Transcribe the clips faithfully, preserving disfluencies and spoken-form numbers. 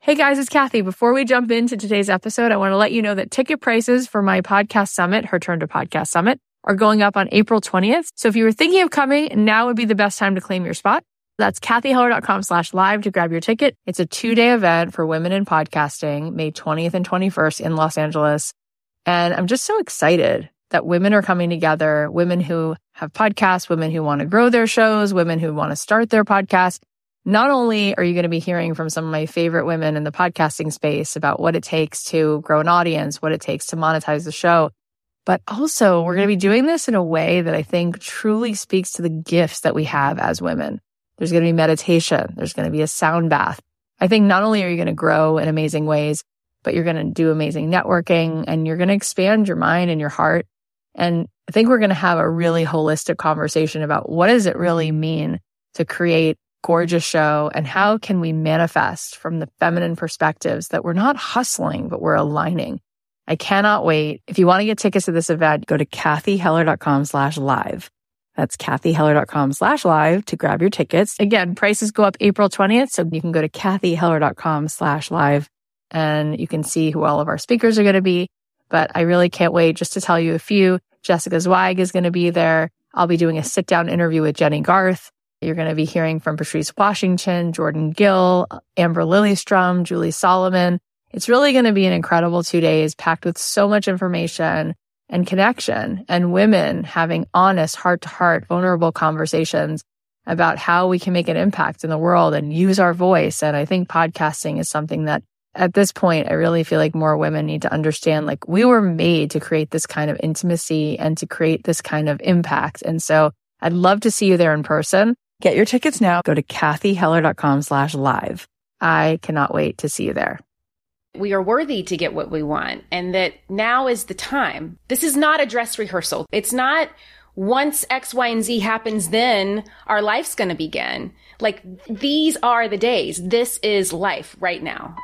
Hey guys, it's Kathy. Before we jump into today's episode, I want to let you know that ticket prices for my podcast summit, Her Turn to Podcast Summit, are going up on April twentieth. So if you were thinking of coming, now would be the best time to claim your spot. That's kathyheller.com slash live to grab your ticket. It's a two-day event for women in podcasting, May twentieth and twenty-first in Los Angeles. And I'm just so excited that women are coming together, women who have podcasts, women who want to grow their shows, women who want to start their podcast. Not only are you going to be hearing from some of my favorite women in the podcasting space about what it takes to grow an audience, what it takes to monetize the show, but also we're going to be doing this in a way that I think truly speaks to the gifts that we have as women. There's going to be meditation. There's going to be a sound bath. I think not only are you going to grow in amazing ways, but you're going to do amazing networking and you're going to expand your mind and your heart. And I think we're going to have a really holistic conversation about what does it really mean to create gorgeous show and how can we manifest from the feminine perspectives that we're not hustling, but we're aligning. I cannot wait. If you want to get tickets to this event, go to kathyheller.com slash live. That's kathyheller.com slash live to grab your tickets. Again, prices go up April twentieth. So you can go to kathyheller.com slash live and you can see who all of our speakers are going to be. But I really can't wait just to tell you a few. Jessica Zweig is going to be there. I'll be doing a sit down interview with Jenny Garth. You're going to be hearing from Patrice Washington, Jordan Gill, Amber Lillystrom, Julie Solomon. It's really going to be an incredible two days packed with so much information and connection and women having honest, heart-to-heart, vulnerable conversations about how we can make an impact in the world and use our voice. And I think podcasting is something that at this point, I really feel like more women need to understand, like we were made to create this kind of intimacy and to create this kind of impact. And so I'd love to see you there in person. Get your tickets now. Go to kathyheller.com slash live. I cannot wait to see you there. We are worthy to get what we want and that now is the time. This is not a dress rehearsal. It's not once X, Y, and Z happens, then our life's going to begin. Like these are the days. This is life right now.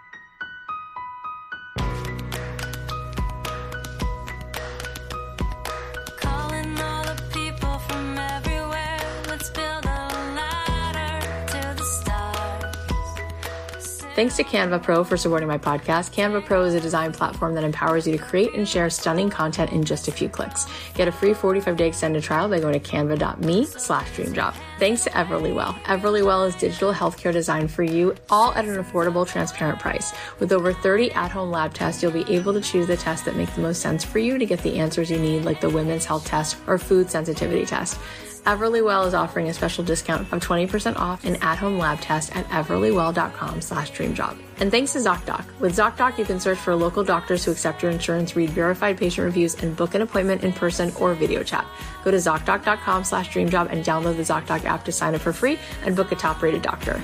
Thanks to Canva Pro for supporting my podcast. Canva Pro is a design platform that empowers you to create and share stunning content in just a few clicks. Get a free forty-five day extended trial by going to canva.me slash dreamjob. Thanks to Everlywell. Everlywell is digital healthcare designed for you, all at an affordable, transparent price. With over thirty at-home lab tests, you'll be able to choose the test that makes the most sense for you to get the answers you need, like the women's health test or food sensitivity test. Everlywell is offering a special discount of twenty percent off an at-home lab test at everlywell.com slash dreamjob. And thanks to ZocDoc. With ZocDoc, you can search for local doctors who accept your insurance, read verified patient reviews, and book an appointment in person or video chat. Go to ZocDoc.com slash dreamjob and download the ZocDoc app to sign up for free and book a top-rated doctor.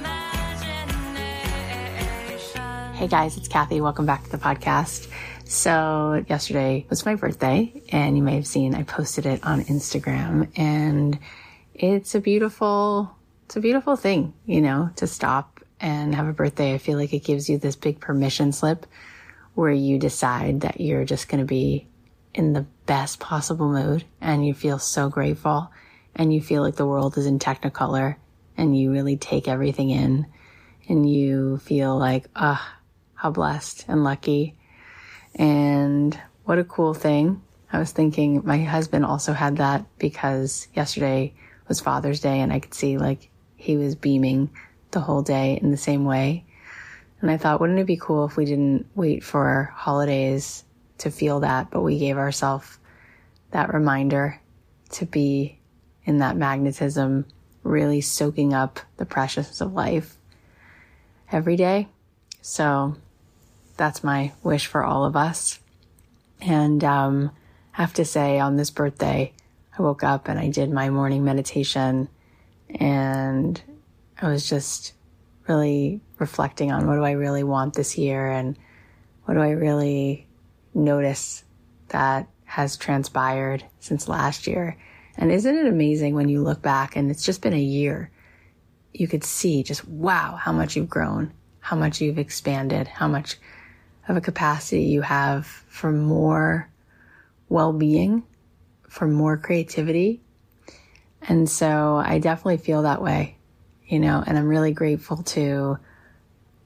Hey guys, it's Kathy. Welcome back to the podcast. So yesterday was my birthday, and you may have seen I posted it on Instagram, and it's a beautiful, it's a beautiful thing, you know, to stop and have a birthday. I feel like it gives you this big permission slip where you decide that you're just going to be in the best possible mood, and you feel so grateful, and you feel like the world is in Technicolor, and you really take everything in, and you feel like, ah, oh, how blessed and lucky. And what a cool thing. I was thinking my husband also had that because yesterday was Father's Day and I could see like he was beaming the whole day in the same way. And I thought, wouldn't it be cool if we didn't wait for holidays to feel that, but we gave ourselves that reminder to be in that magnetism, really soaking up the preciousness of life every day. So that's my wish for all of us. And um, I have to say, on this birthday, I woke up and I did my morning meditation, and I was just really reflecting on what do I really want this year, and what do I really notice that has transpired since last year. And isn't it amazing when you look back and it's just been a year, you could see just, wow, how much you've grown, how much you've expanded, how much of a capacity you have for more well-being, for more creativity. And so I definitely feel that way, you know, and I'm really grateful to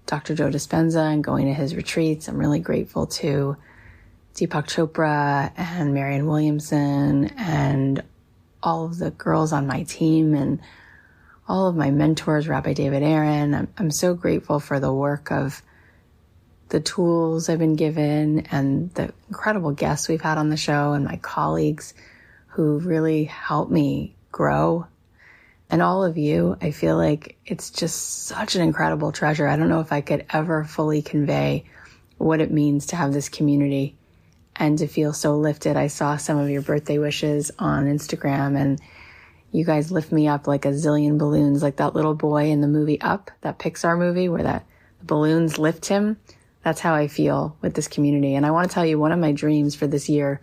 Doctor Joe Dispenza and going to his retreats. I'm really grateful to Deepak Chopra and Marianne Williamson and all of the girls on my team and all of my mentors, Rabbi David Aaron. I'm, I'm so grateful for the work of the tools I've been given and the incredible guests we've had on the show and my colleagues who really helped me grow. And all of you, I feel like it's just such an incredible treasure. I don't know if I could ever fully convey what it means to have this community and to feel so lifted. I saw some of your birthday wishes on Instagram and you guys lift me up like a zillion balloons, like that little boy in the movie Up, that Pixar movie where that the balloons lift him. That's how I feel with this community. And I want to tell you, one of my dreams for this year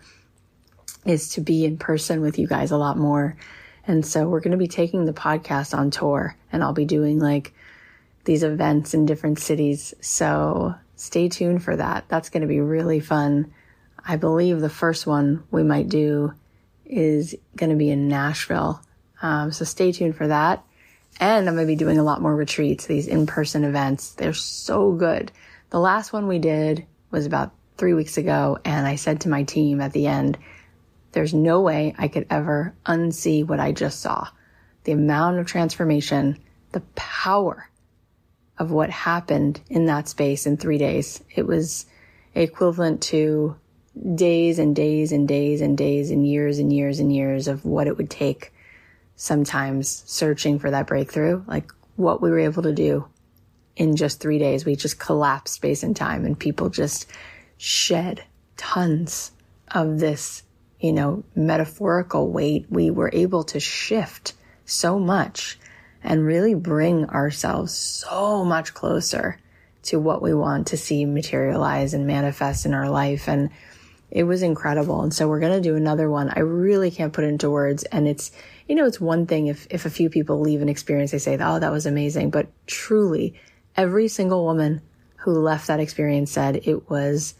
is to be in person with you guys a lot more. And so we're going to be taking the podcast on tour and I'll be doing like these events in different cities. So stay tuned for that. That's going to be really fun. I believe the first one we might do is going to be in Nashville. Um, so stay tuned for that. And I'm going to be doing a lot more retreats, these in-person events. They're so good. The last one we did was about three weeks ago. And I said to my team at the end, there's no way I could ever unsee what I just saw. The amount of transformation, the power of what happened in that space in three days. It was equivalent to days and days and days and days and years and years and years of what it would take sometimes searching for that breakthrough. Like what we were able to do in just three days. We just collapsed space and time and people just shed tons of this, you know, metaphorical weight. We were able to shift so much and really bring ourselves so much closer to what we want to see materialize and manifest in our life. And it was incredible. And so we're going to do another one. I really can't put it into words. And it's, you know, it's one thing if, if a few people leave an experience, they say, oh, that was amazing. But truly, every single woman who left that experience said it was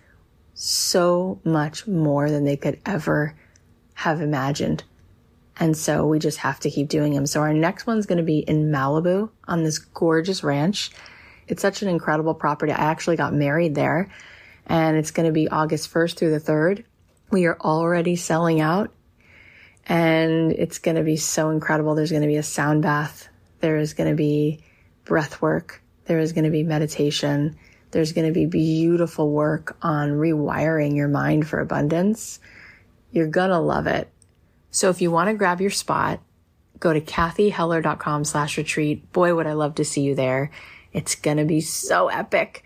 so much more than they could ever have imagined. And so we just have to keep doing them. So our next one's going to be in Malibu on this gorgeous ranch. It's such an incredible property. I actually got married there and it's going to be August first through the third. We are already selling out and it's going to be so incredible. There's going to be a sound bath. There is going to be breath work. There is going to be meditation. There's going to be beautiful work on rewiring your mind for abundance. You're going to love it. So if you want to grab your spot, go to kathyheller.com slash retreat. Boy, would I love to see you there. It's going to be so epic.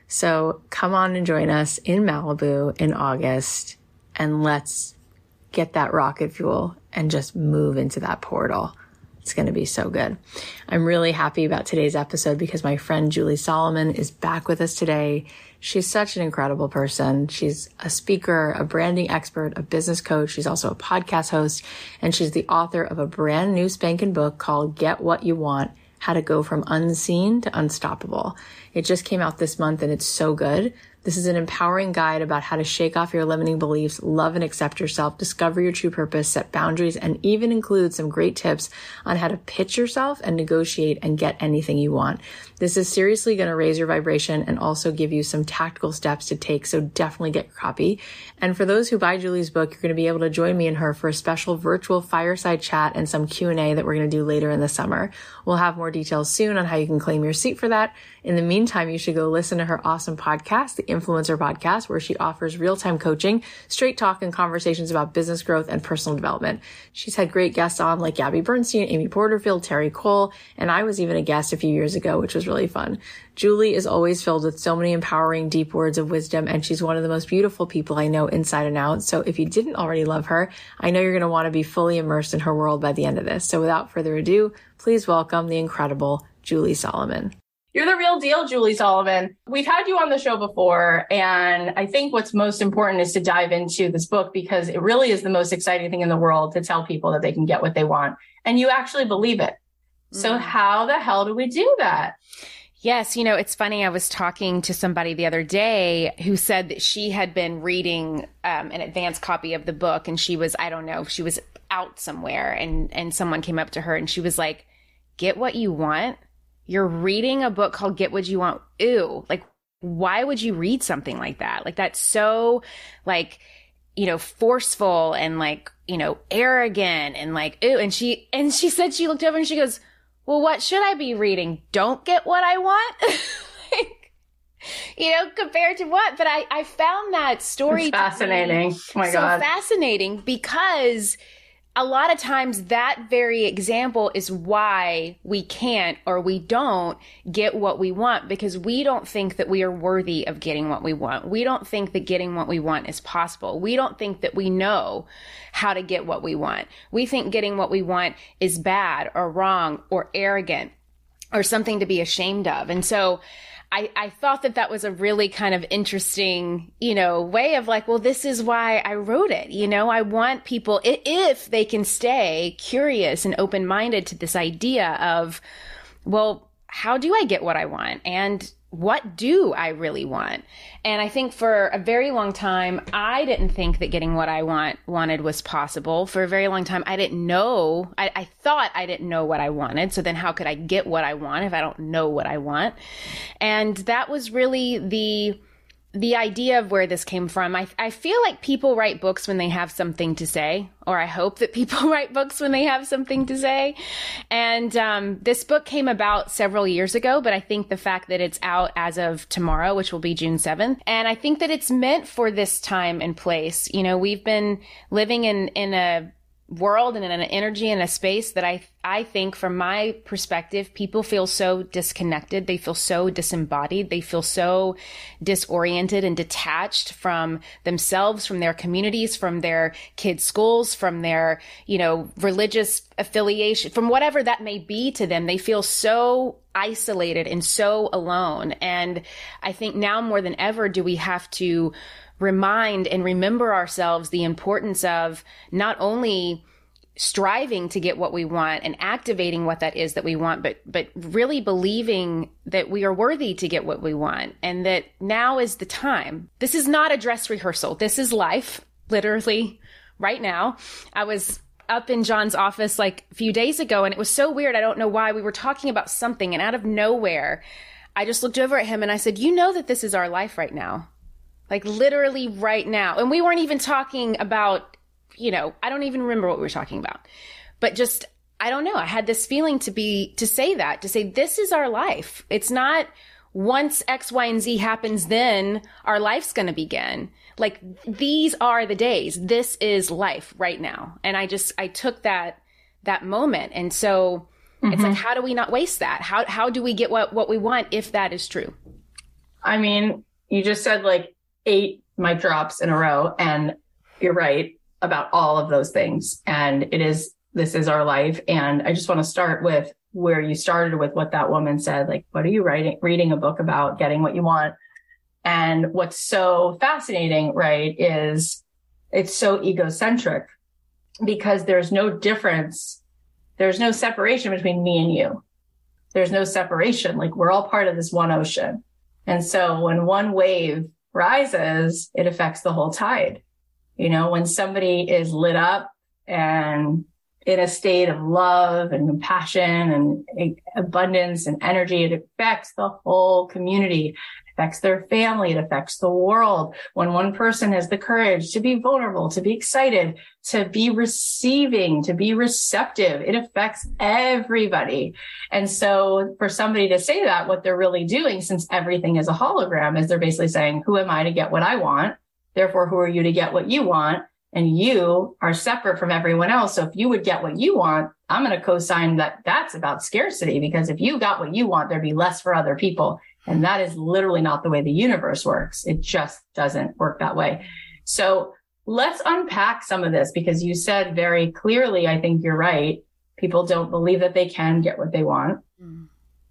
So come on and join us in Malibu in August and let's get that rocket fuel and just move into that portal. It's going to be so good. I'm really happy about today's episode because my friend Julie Solomon is back with us today. She's such an incredible person. She's a speaker, a branding expert, a business coach. She's also a podcast host, and she's the author of a brand new spanking book called Get What You Want, How to Go From Unseen to Unstoppable. It just came out this month and it's so good. This is an empowering guide about how to shake off your limiting beliefs, love and accept yourself, discover your true purpose, set boundaries, and even include some great tips on how to pitch yourself and negotiate and get anything you want. This is seriously going to raise your vibration and also give you some tactical steps to take, so definitely get your copy. And for those who buy Julie's book, you're going to be able to join me and her for a special virtual fireside chat and some Q and A that we're going to do later in the summer. We'll have more details soon on how you can claim your seat for that. In the meantime, you should go listen to her awesome podcast, the Influencer Podcast, where she offers real-time coaching, straight talk, and conversations about business growth and personal development. She's had great guests on like Gabby Bernstein, Amy Porterfield, Terry Cole, and I was even a guest a few years ago, which was really fun. Julie is always filled with so many empowering, deep words of wisdom, and she's one of the most beautiful people I know inside and out. So if you didn't already love her, I know you're going to want to be fully immersed in her world by the end of this. So without further ado, please welcome the incredible Julie Solomon. You're the real deal, Julie Solomon. We've had you on the show before, and I think what's most important is to dive into this book because it really is the most exciting thing in the world to tell people that they can get what they want. And you actually believe it. Mm. So how the hell do we do that? Yes. You know, it's funny. I was talking to somebody the other day who said that she had been reading um, an advanced copy of the book, and she was, I don't know, she was out somewhere, and, and someone came up to her and she was like, get what you want you're reading a book called Get What You Want. Ew. Like, why would you read something like that? Like, that's so like, you know, forceful and like, you know, arrogant and like, ew. And she, and she said, she looked over and she goes, well, what should I be reading? Don't Get What I Want? Like, you know, compared to what? But I, I found that story it's fascinating. Oh my so God. fascinating because a lot of times that very example is why we can't or we don't get what we want, because we don't think that we are worthy of getting what we want. We don't think that getting what we want is possible. We don't think that we know how to get what we want. We think getting what we want is bad or wrong or arrogant or something to be ashamed of. And so I, I thought that that was a really kind of interesting, you know, way of like, well, this is why I wrote it. You know, I want people, if they can stay curious and open-minded to this idea of, well, how do I get what I want? And what do I really want? And I think for a very long time, I didn't think that getting what I want wanted was possible. For a very long time, I didn't know. I, I thought I didn't know what I wanted. So then how could I get what I want if I don't know what I want? And that was really the the idea of where this came from. I, I feel like people write books when they have something to say, or I hope that people write books when they have something to say. And um, this book came about several years ago, but I think the fact that it's out as of tomorrow, which will be June seventh, and I think that it's meant for this time and place. You know, we've been living in, in a world and in an energy and a space that I I think from my perspective, people feel so disconnected. They feel so disembodied. They feel so disoriented and detached from themselves, from their communities, from their kids' schools, from their, you know, religious affiliation, from whatever that may be to them. They feel so isolated and so alone. And I think now more than ever do we have to remind and remember ourselves the importance of not only striving to get what we want and activating what that is that we want, but but really believing that we are worthy to get what we want, and that now is the time. This is not a dress rehearsal. This is life, literally, right now. I was up in John's office like a few days ago, and it was so weird. I don't know why. We were talking about something, and out of nowhere, I just looked over at him and I said, you know that this is our life right now. Like literally right now. And we weren't even talking about, you know, I don't even remember what we were talking about, but just, I don't know. I had this feeling to be, to say that, to say, this is our life. It's not once X, Y, and Z happens, then our life's going to begin. Like these are the days. This is life right now. And I just, I took that, that moment. And so mm-hmm. It's like, how do we not waste that? How, how do we get what, what we want if that is true? I mean, you just said like, eight mic drops in a row. And you're right about all of those things. And it is, this is our life. And I just want to start with where you started with what that woman said, like, what are you writing, reading a book about getting what you want? And what's so fascinating, right, is it's so egocentric because there's no difference. There's no separation between me and you. There's no separation. Like we're all part of this one ocean. And so when one wave rises, it affects the whole tide. You know, when somebody is lit up and in a state of love and compassion and abundance and energy, it affects the whole community. It affects their family. It affects the world. When one person has the courage to be vulnerable, to be excited, to be receiving, to be receptive, it affects everybody. And so for somebody to say that, what they're really doing, since everything is a hologram, is they're basically saying, who am I to get what I want? Therefore, who are you to get what you want? And you are separate from everyone else. So if you would get what you want, I'm going to co-sign that that's about scarcity, because if you got what you want, there'd be less for other people. And that is literally not the way the universe works. It just doesn't work that way. So let's unpack some of this, because you said very clearly, I think you're right. People don't believe that they can get what they want. Mm.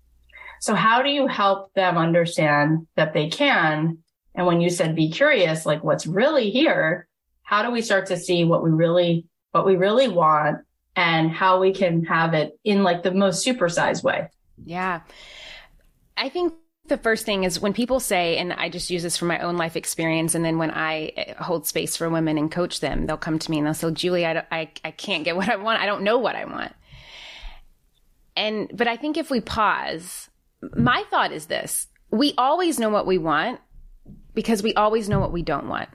So how do you help them understand that they can? And when you said be curious, like what's really here, how do we start to see what we really, what we really want and how we can have it in like the most supersized way? Yeah. I think the first thing is when people say, and I just use this from my own life experience, and then when I hold space for women and coach them, they'll come to me and they'll say, Julie, I, I, I can't get what I want. I don't know what I want. And, but I think if we pause, my thought is this: we always know what we want because we always know what we don't want.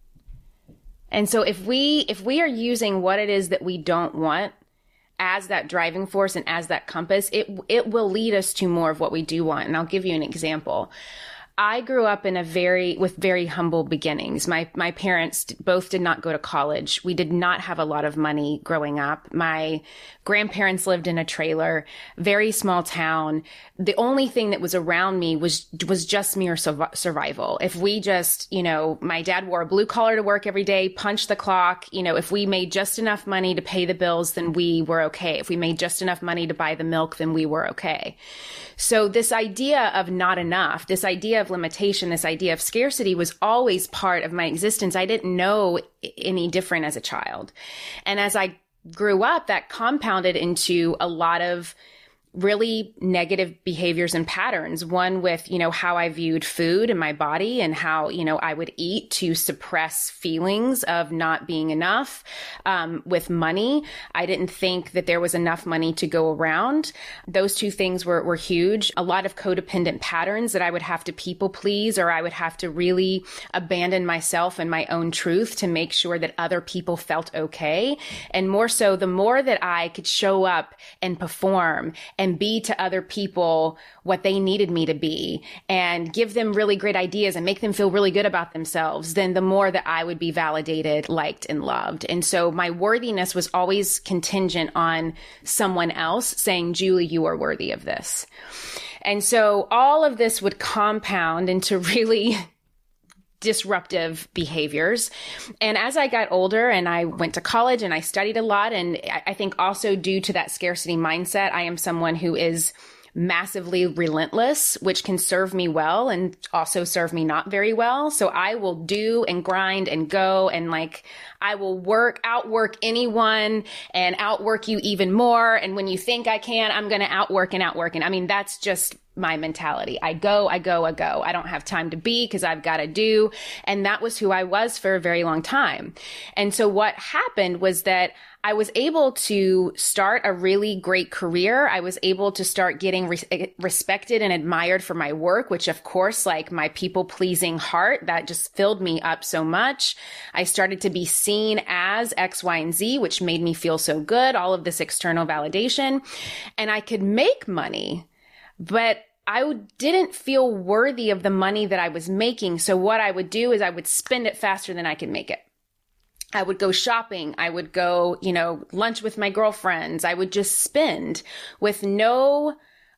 And so if we, if we are using what it is that we don't want as that driving force and as that compass, it, it will lead us to more of what we do want. And I'll give you an example. I grew up in a very, with very humble beginnings. My, my parents both did not go to college. We did not have a lot of money growing up. My grandparents lived in a trailer, very small town. The only thing that was around me was, was just mere survival. If we just, you know, my dad wore a blue collar to work every day, punched the clock. You know, if we made just enough money to pay the bills, then we were okay. If we made just enough money to buy the milk, then we were okay. So this idea of not enough, this idea of limitation, this idea of scarcity was always part of my existence. I didn't know any different as a child. And as I grew up, that compounded into a lot of really negative behaviors and patterns. One with, you know, how I viewed food in my body and how, you know, I would eat to suppress feelings of not being enough. Um, with money, I didn't think that there was enough money to go around. Those two things were, were huge. A lot of codependent patterns that I would have to people please, or I would have to really abandon myself and my own truth to make sure that other people felt okay. And more so, the more that I could show up and perform and and be to other people what they needed me to be and give them really great ideas and make them feel really good about themselves, then the more that I would be validated, liked, and loved. And so my worthiness was always contingent on someone else saying, Julie, you are worthy of this. And so all of this would compound into really disruptive behaviors. And as I got older and I went to college and I studied a lot, and I think also due to that scarcity mindset, I am someone who is massively relentless, which can serve me well and also serve me not very well. So I will do and grind and go, and like I will work, outwork anyone and outwork you even more. And when you think I can, I'm going to outwork and outwork. And I mean, that's just my mentality. I go, I go, I go. I don't have time to be because I've got to do. And that was who I was for a very long time. And so what happened was that I was able to start a really great career. I was able to start getting re- respected and admired for my work, which of course, like my people pleasing heart, that just filled me up so much. I started to be seen as X, Y, and Z, which made me feel so good, all of this external validation. And I could make money, but I didn't feel worthy of the money that I was making. So what I would do is I would spend it faster than I could make it. I would go shopping. I would go, you know, lunch with my girlfriends. I would just spend with no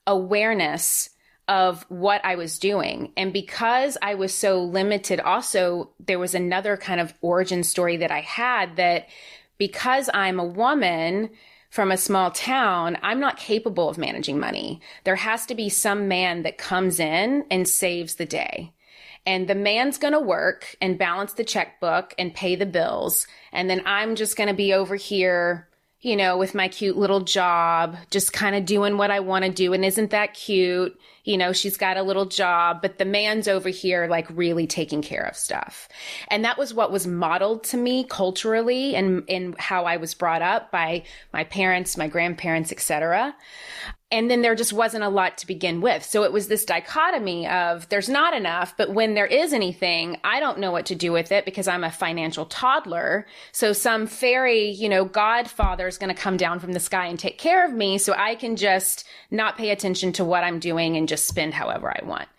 awareness of what I was doing. And because I was so limited, also, there was another kind of origin story that I had, that because I'm a woman from a small town, I'm not capable of managing money. There has to be some man that comes in and saves the day. And the man's going to work and balance the checkbook and pay the bills. And then I'm just going to be over here, you know, with my cute little job, just kind of doing what I want to do. And isn't that cute? You know, she's got a little job, but the man's over here, like really taking care of stuff. And that was what was modeled to me culturally and in how I was brought up by my parents, my grandparents, et cetera. And then there just wasn't a lot to begin with. So it was this dichotomy of there's not enough, but when there is anything, I don't know what to do with it because I'm a financial toddler. So some fairy, you know, godfather is going to come down from the sky and take care of me so I can just not pay attention to what I'm doing and just spend however I want.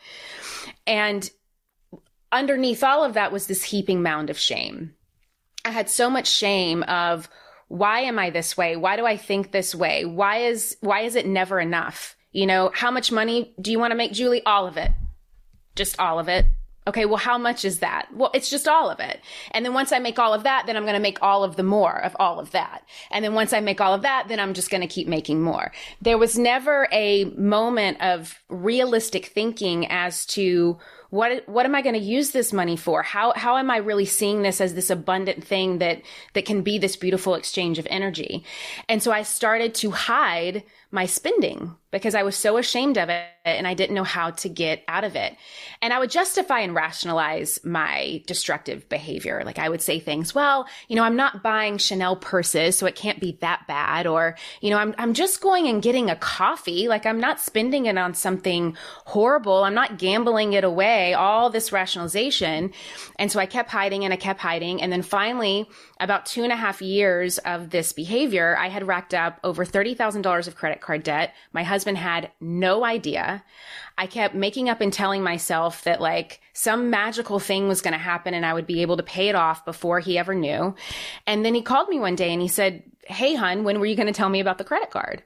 And underneath all of that was this heaping mound of shame. I had so much shame of, why am I this way? Why do I think this way? Why is, why is it never enough? You know, how much money do you want to make, Julie? All of it. Just all of it. Okay, well, how much is that? Well, it's just all of it. And then once I make all of that, then I'm going to make all of the more of all of that. And then once I make all of that, then I'm just going to keep making more. There was never a moment of realistic thinking as to What, what am I going to use this money for? How, how am I really seeing this as this abundant thing that, that can be this beautiful exchange of energy? And so I started to hide my spending because I was so ashamed of it and I didn't know how to get out of it. And I would justify and rationalize my destructive behavior. Like I would say things, well, you know, I'm not buying Chanel purses, so it can't be that bad. Or, you know, I'm, I'm just going and getting a coffee. Like I'm not spending it on something horrible. I'm not gambling it away, all this rationalization. And so I kept hiding and I kept hiding. And then finally, about two and a half years of this behavior, I had racked up over thirty thousand dollars of credit card debt. My husband had no idea. I kept making up and telling myself that like some magical thing was going to happen and I would be able to pay it off before he ever knew. And then he called me one day and he said, hey, hun, when were you going to tell me about the credit card?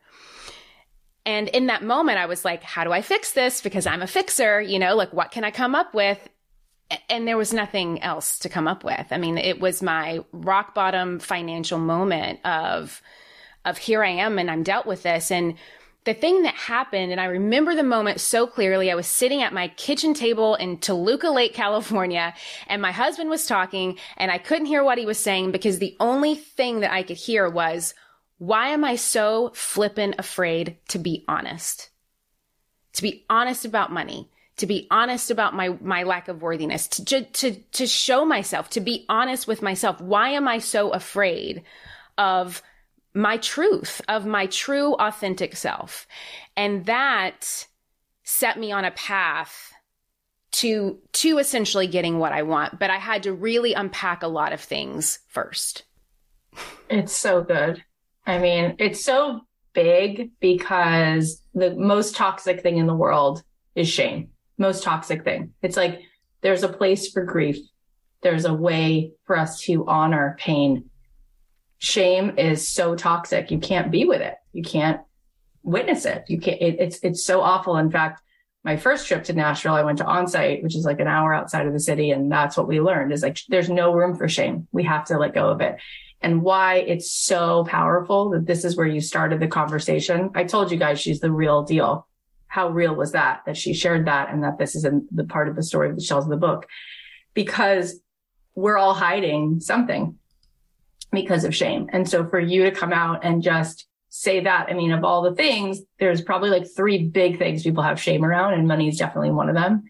And in that moment, I was like, how do I fix this? Because I'm a fixer, you know, like what can I come up with? And there was nothing else to come up with. I mean, it was my rock bottom financial moment of, of here I am and I'm dealt with this. And the thing that happened, and I remember the moment so clearly, I was sitting at my kitchen table in Toluca Lake, California, and my husband was talking and I couldn't hear what he was saying because the only thing that I could hear was, why am I so flippin' afraid to be honest? To be honest about money. To be honest about my, my lack of worthiness, to, to, to show myself, to be honest with myself. Why am I so afraid of my truth, of my true authentic self? And that set me on a path to, to essentially getting what I want. But I had to really unpack a lot of things first. It's so good. I mean, it's so big because the most toxic thing in the world is shame. Most toxic thing. It's like there's a place for grief. There's a way for us to honor pain. Shame is so toxic. You can't be with it. You can't witness it. You can't, it, it's, it's so awful. In fact, my first trip to Nashville, I went to Onsite, which is like an hour outside of the city. And that's what we learned is like, there's no room for shame. We have to let go of it. And why it's so powerful that this is where you started the conversation. I told you guys she's the real deal. How real was that, that she shared that and that this is in the part of the story that tells the book, because we're all hiding something because of shame. And so for you to come out and just say that, I mean, of all the things, there's probably like three big things people have shame around, and money is definitely one of them.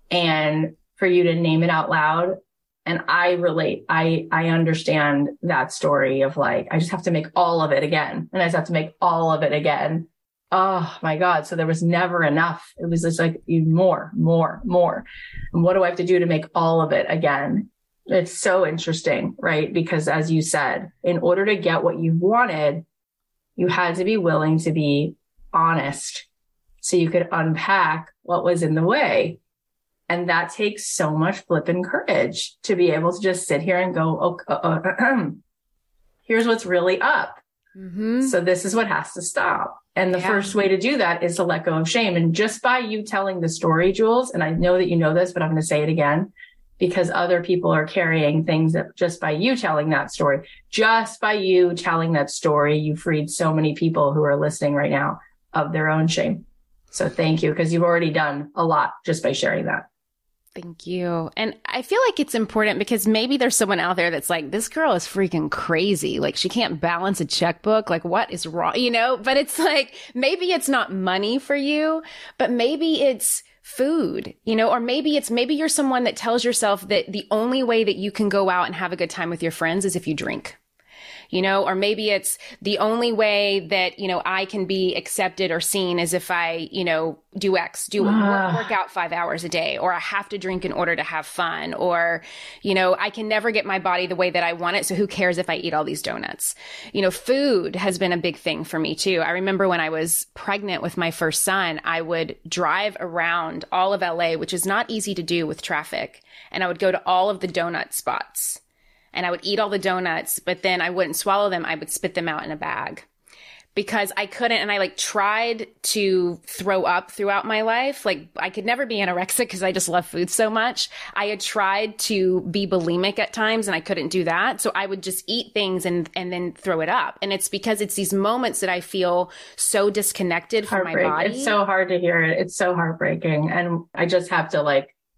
And for you to name it out loud, and I relate, I, I understand that story of like, I just have to make all of it again. And I just have to make all of it again. Oh my God. So there was never enough. It was just like more, more, more. And what do I have to do to make all of it again? It's so interesting, right? Because as you said, in order to get what you wanted, you had to be willing to be honest so you could unpack what was in the way. And that takes so much flipping courage to be able to just sit here and go, oh, uh, uh, uh, here's what's really up. Mm-hmm. So this is what has to stop. And the yeah. first way to do that is to let go of shame. And just by you telling the story, Jules, and I know that you know this, but I'm going to say it again, because other people are carrying things that just by you telling that story, just by you telling that story, you freed so many people who are listening right now of their own shame. So thank you, because you've already done a lot just by sharing that. Thank you. And I feel like it's important because maybe there's someone out there that's like, this girl is freaking crazy. Like she can't balance a checkbook. Like what is wrong? You know, but it's like, maybe it's not money for you, but maybe it's food, you know, or maybe it's, maybe you're someone that tells yourself that the only way that you can go out and have a good time with your friends is if you drink. You know, or maybe it's the only way that, you know, I can be accepted or seen is if I, you know, do X, do work, work out five hours a day, or I have to drink in order to have fun, or, you know, I can never get my body the way that I want it. So who cares if I eat all these donuts? You know, food has been a big thing for me too. I remember when I was pregnant with my first son, I would drive around all of L A, which is not easy to do with traffic. And I would go to all of the donut spots. And I would eat all the donuts, but then I wouldn't swallow them. I would spit them out in a bag because I couldn't. And I like tried to throw up throughout my life. Like I could never be anorexic because I just love food so much. I had tried to be bulimic at times and I couldn't do that. So I would just eat things and, and then throw it up. And it's because it's these moments that I feel so disconnected from my body. It's so hard to hear it. It's so heartbreaking. And I just have to like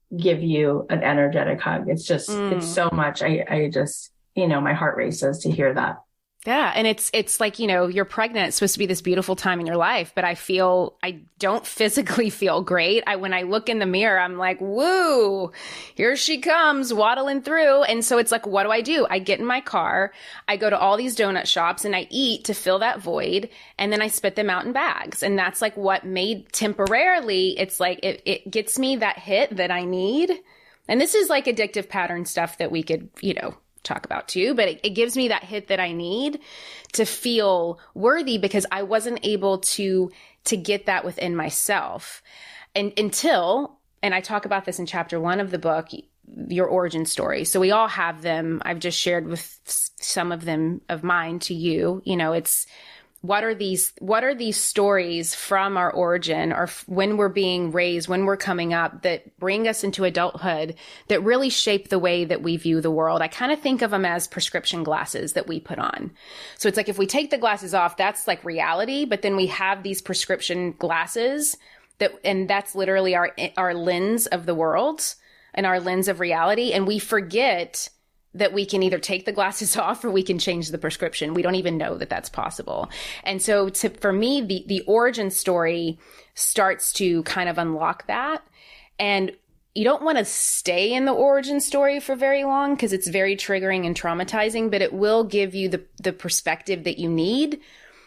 give you an energetic hug. It's just, mm. it's so much. I, I just, you know, my heart races to hear that. Yeah. And it's, it's like, you know, you're pregnant. It's supposed to be this beautiful time in your life, but I feel, I don't physically feel great. I, when I look in the mirror, I'm like, woo, here she comes waddling through. And so it's like, what do I do? I get in my car, I go to all these donut shops and I eat to fill that void. And then I spit them out in bags. And that's like what made temporarily, it's like, it, it gets me that hit that I need. And this is like addictive pattern stuff that we could, you know, talk about too, but it, it gives me that hit that I need to feel worthy, because I wasn't able to, to get that within myself. And until, and I talk about this in chapter one of the book, your origin story. So we all have them. I've just shared with some of them of mine to you. You know, it's, what are these, what are these stories from our origin, or f- when we're being raised, when we're coming up, that bring us into adulthood, that really shape the way that we view the world? I kind of think of them as prescription glasses that we put on. So it's like, if we take the glasses off, that's like reality, but then we have these prescription glasses that, and that's literally our, our lens of the world and our lens of reality. And we forget that we can either take the glasses off or we can change the prescription. We don't even know that that's possible. And so to, for me, the, the origin story starts to kind of unlock that. And you don't want to stay in the origin story for very long, because it's very triggering and traumatizing, but it will give you the, the perspective that you need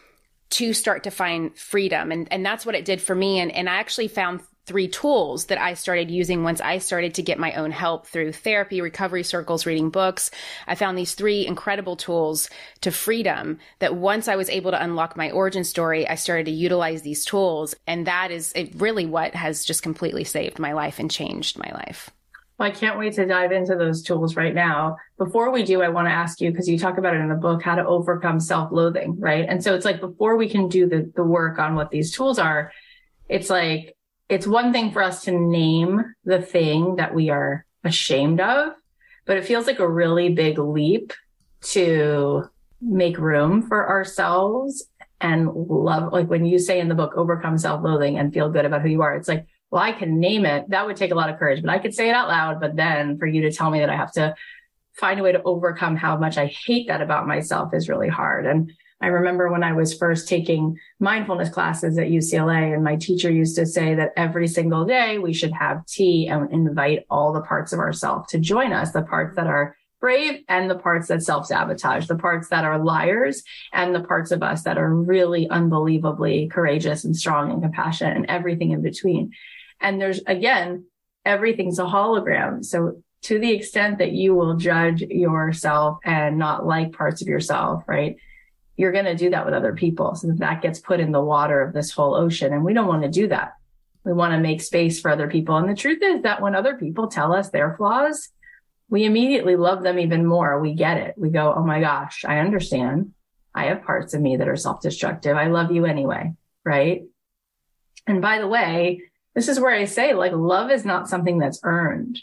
to start to find freedom. And, and that's what it did for me. And, and I actually found three tools that I started using once I started to get my own help through therapy, recovery circles, reading books. I found these three incredible tools to freedom that once I was able to unlock my origin story, I started to utilize these tools. And that is it really what has just completely saved my life and changed my life. Well, I can't wait to dive into those tools right now. Before we do, I want to ask you, because you talk about it in the book, how to overcome self-loathing, right? And so it's like, before we can do the, the work on what these tools are, it's like, it's one thing for us to name the thing that we are ashamed of, but it feels like a really big leap to make room for ourselves and love. Like when you say in the book, overcome self-loathing and feel good about who you are, it's like, well, I can name it. That would take a lot of courage, but I could say it out loud. But then for you to tell me that I have to find a way to overcome how much I hate that about myself is really hard. And I remember when I was first taking mindfulness classes at U C L A, and my teacher used to say that every single day we should have tea and invite all the parts of ourselves to join us, the parts that are brave and the parts that self-sabotage, the parts that are liars and the parts of us that are really unbelievably courageous and strong and compassionate, and everything in between. And there's, again, everything's a hologram. So to the extent that you will judge yourself and not like parts of yourself, right? You're going to do that with other people. So that gets put in the water of this whole ocean. And we don't want to do that. We want to make space for other people. And the truth is that when other people tell us their flaws, we immediately love them even more. We get it. We go, oh my gosh, I understand. I have parts of me that are self-destructive. I love you anyway. Right. And by the way, this is where I say, like, love is not something that's earned.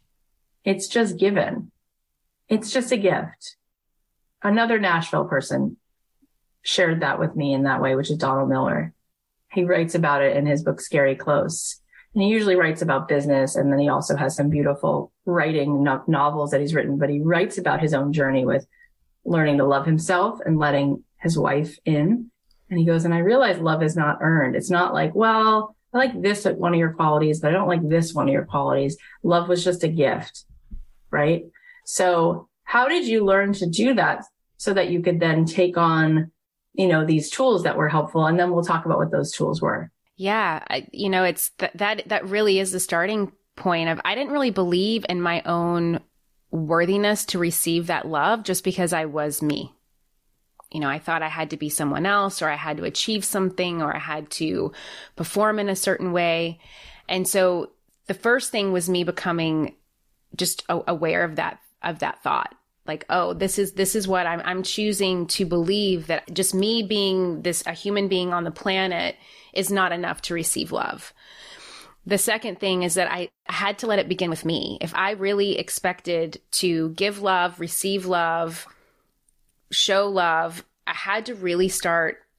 It's just given. It's just a gift. Another Nashville person shared that with me in that way, which is Donald Miller. He writes about it in his book, Scary Close. And he usually writes about business. And then he also has some beautiful writing no- novels that he's written, but he writes about his own journey with learning to love himself and letting his wife in. And he goes, and I realized love is not earned. It's not like, well, I like this one of your qualities, but I don't like this one of your qualities. Love was just a gift, right? So how did you learn to do that so that you could then take on, you know, these tools that were helpful? And then we'll talk about what those tools were. Yeah. I, you know, it's th- that, that really is the starting point of, I didn't really believe in my own worthiness to receive that love just because I was me. You know, I thought I had to be someone else, or I had to achieve something, or I had to perform in a certain way. And so the first thing was me becoming just a- aware of that, of that thought. Like, oh, this is, this is what I'm, I'm choosing to believe, that just me being this, a human being on the planet is not enough to receive love. The second thing is that I had to let it begin with me. If I really expected to give love, receive love, show love, I had to really start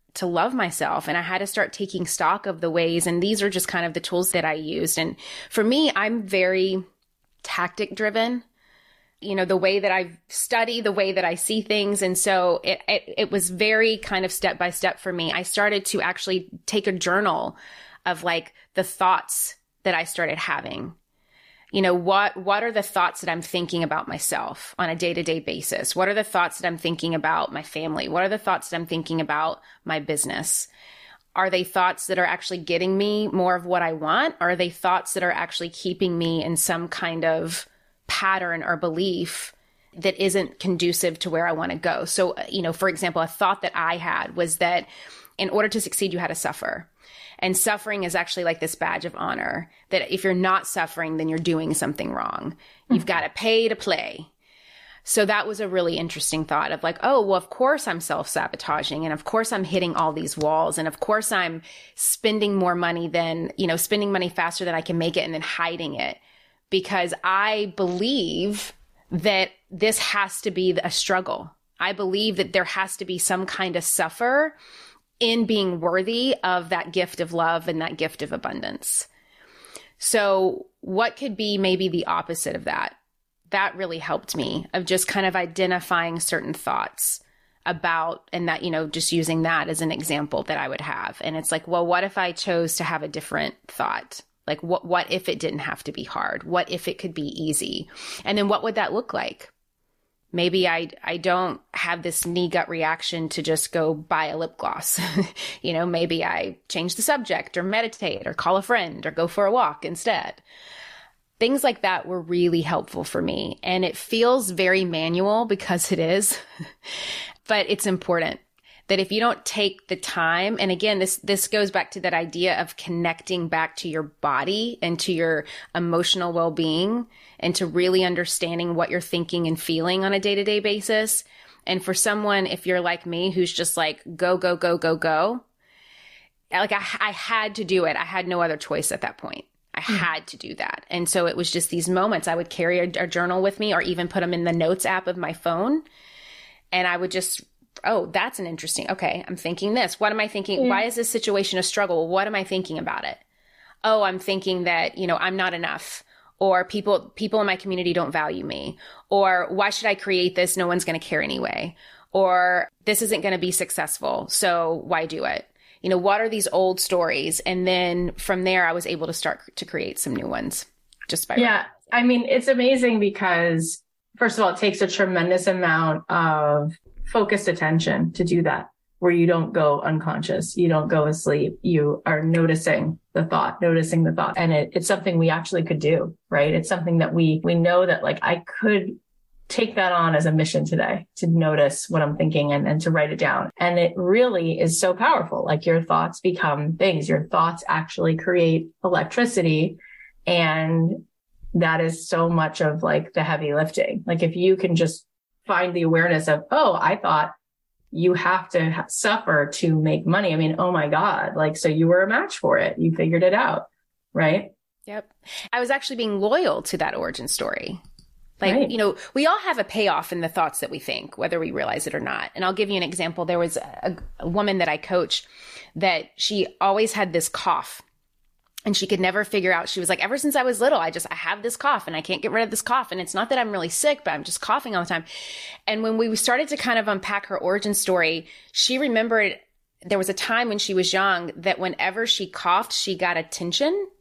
to love myself. And I had to start taking stock of the ways. And these are just kind of the tools that I used. And for me, I'm very tactic driven, you know, the way that I study, the way that I see things. And so it, it, it was very kind of step by step for me. I started to actually take a journal of like the thoughts that I started having. You know, what, what are the thoughts that I'm thinking about myself on a day-to-day basis? What are the thoughts that I'm thinking about my family? What are the thoughts that I'm thinking about my business? Are they thoughts that are actually getting me more of what I want? Or are they thoughts that are actually keeping me in some kind of pattern or belief that isn't conducive to where I want to go? So, you know, for example, a thought that I had was that in order to succeed, you had to suffer. And suffering is actually like this badge of honor that if you're not suffering, then you're doing something wrong. You've got to pay to play. So that was a really interesting thought of like, oh, well, of course I'm self-sabotaging. And of course I'm hitting all these walls. And of course I'm spending more money than, you know, spending money faster than I can make it and then hiding it because I believe that this has to be a struggle. I believe that there has to be some kind of suffer in being worthy of that gift of love and that gift of abundance. So what could be maybe the opposite of that? That really helped me of just kind of identifying certain thoughts about, and that, you know, just using that as an example that I would have. And it's like, well, what if I chose to have a different thought? Like what, what if it didn't have to be hard? What if it could be easy? And then what would that look like? Maybe I, I don't have this knee gut reaction to just go buy a lip gloss. You know, maybe I change the subject or meditate or call a friend or go for a walk instead. Things like that were really helpful for me. And it feels very manual because it is, but it's important that if you don't take the time, and again, this, this goes back to that idea of connecting back to your body and to your emotional well-being and to really understanding what you're thinking and feeling on a day-to-day basis. And for someone, if you're like me, who's just like, go, go, go, go, go, like I, I had to do it. I had no other choice at that point. I had to do that. And so it was just these moments. I would carry a, a journal with me or even put them in the notes app of my phone. And I would just, oh, that's an interesting, okay, I'm thinking this. What am I thinking? Yeah. Why is this situation a struggle? What am I thinking about it? Oh, I'm thinking that, you know, I'm not enough, or people, people in my community don't value me, or why should I create this? No one's going to care anyway, or this isn't going to be successful. So why do it? You know, what are these old stories? And then from there, I was able to start to create some new ones just by. Yeah. I mean, it's amazing because first of all, it takes a tremendous amount of focused attention to do that, where you don't go unconscious, you don't go asleep, you are noticing the thought, noticing the thought. And it, it's something we actually could do, right? It's something that we, we know that like I could take that on as a mission today, to notice what I'm thinking and, and to write it down. And it really is so powerful. Like your thoughts become things. Your thoughts actually create electricity. And that is so much of like the heavy lifting. Like if you can just find the awareness of, oh, I thought you have to ha- suffer to make money. I mean, oh my God. Like, so you were a match for it. You figured it out. Right. Yep. I was actually being loyal to that origin story. Like, right. You know, we all have a payoff in the thoughts that we think, whether we realize it or not. And I'll give you an example. There was a, a woman that I coached that she always had this cough and she could never figure out. She was like, ever since I was little, I just, I have this cough and I can't get rid of this cough. And it's not that I'm really sick, but I'm just coughing all the time. And when we started to kind of unpack her origin story, she remembered there was a time when she was young that whenever she coughed, she got attention.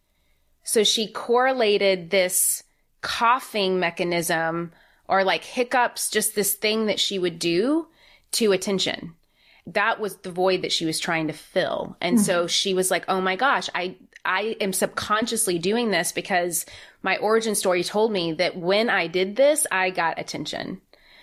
So she correlated this coughing mechanism or like hiccups, just this thing that she would do, to attention. That was the void that she was trying to fill. And mm-hmm. so she was like, oh my gosh, I, I am subconsciously doing this because my origin story told me that when I did this, I got attention.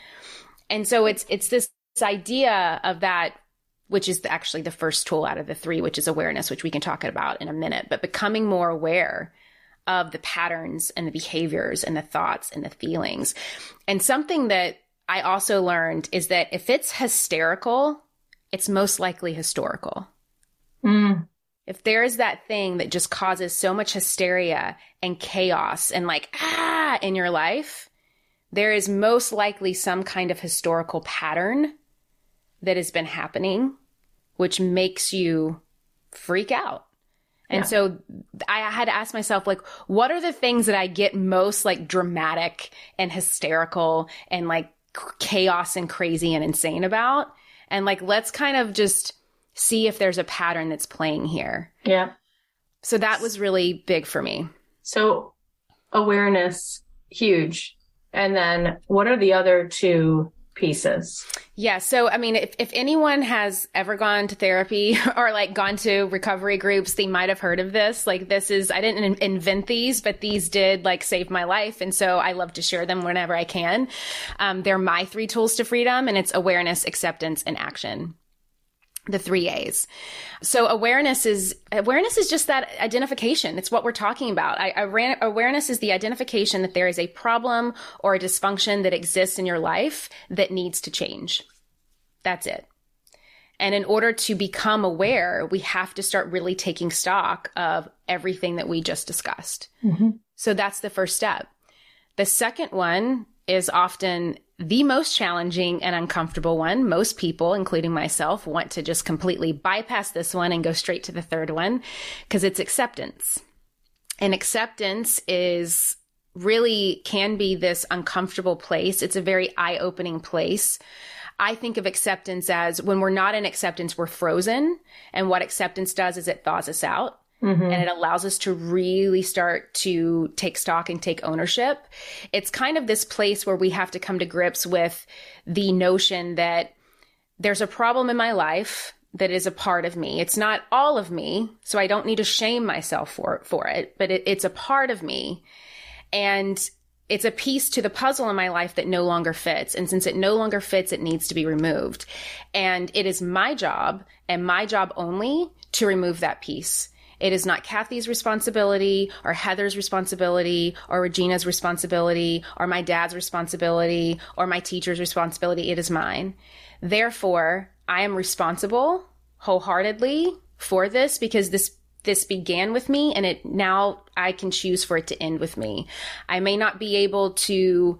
And so it's, it's this, this idea of that, which is actually the first tool out of the three, which is awareness, which we can talk about in a minute, but becoming more aware of the patterns and the behaviors and the thoughts and the feelings. And something that I also learned is that if it's hysterical, it's most likely historical. Mm. If there is that thing that just causes so much hysteria and chaos and like, ah, in your life, there is most likely some kind of historical pattern that has been happening which makes you freak out. And yeah. so I had to ask myself, like, what are the things that I get most like dramatic and hysterical and like chaos and crazy and insane about? And like, let's kind of just see if there's a pattern that's playing here. Yeah. So that was really big for me. So awareness, huge. And then what are the other two pieces? Yeah. So, I mean, if, if anyone has ever gone to therapy or like gone to recovery groups, they might have heard of this. Like this is, I didn't in- invent these, but these did like save my life. And so I love to share them whenever I can. Um, they're my three tools to freedom, and it's awareness, acceptance, and action. The three A's. So awareness is, awareness is just that identification. It's what we're talking about. I, I ran, awareness is the identification that there is a problem or a dysfunction that exists in your life that needs to change. That's it. And in order to become aware, we have to start really taking stock of everything that we just discussed. Mm-hmm. So that's the first step. The second one is often the most challenging and uncomfortable one. Most people, including myself, want to just completely bypass this one and go straight to the third one because it's acceptance. And acceptance is really can be this uncomfortable place. It's a very eye-opening place. I think of acceptance as when we're not in acceptance, we're frozen. And what acceptance does is it thaws us out. Mm-hmm. And it allows us to really start to take stock and take ownership. It's kind of this place where we have to come to grips with the notion that there's a problem in my life that is a part of me. It's not all of me, so I don't need to shame myself for, for it, but it, it's a part of me. And it's a piece to the puzzle in my life that no longer fits. And since it no longer fits, it needs to be removed. And it is my job and my job only to remove that piece. It is not Kathy's responsibility or Heather's responsibility or Regina's responsibility or my dad's responsibility or my teacher's responsibility. It is mine. Therefore, I am responsible wholeheartedly for this because this this began with me and it now I can choose for it to end with me. I may not be able to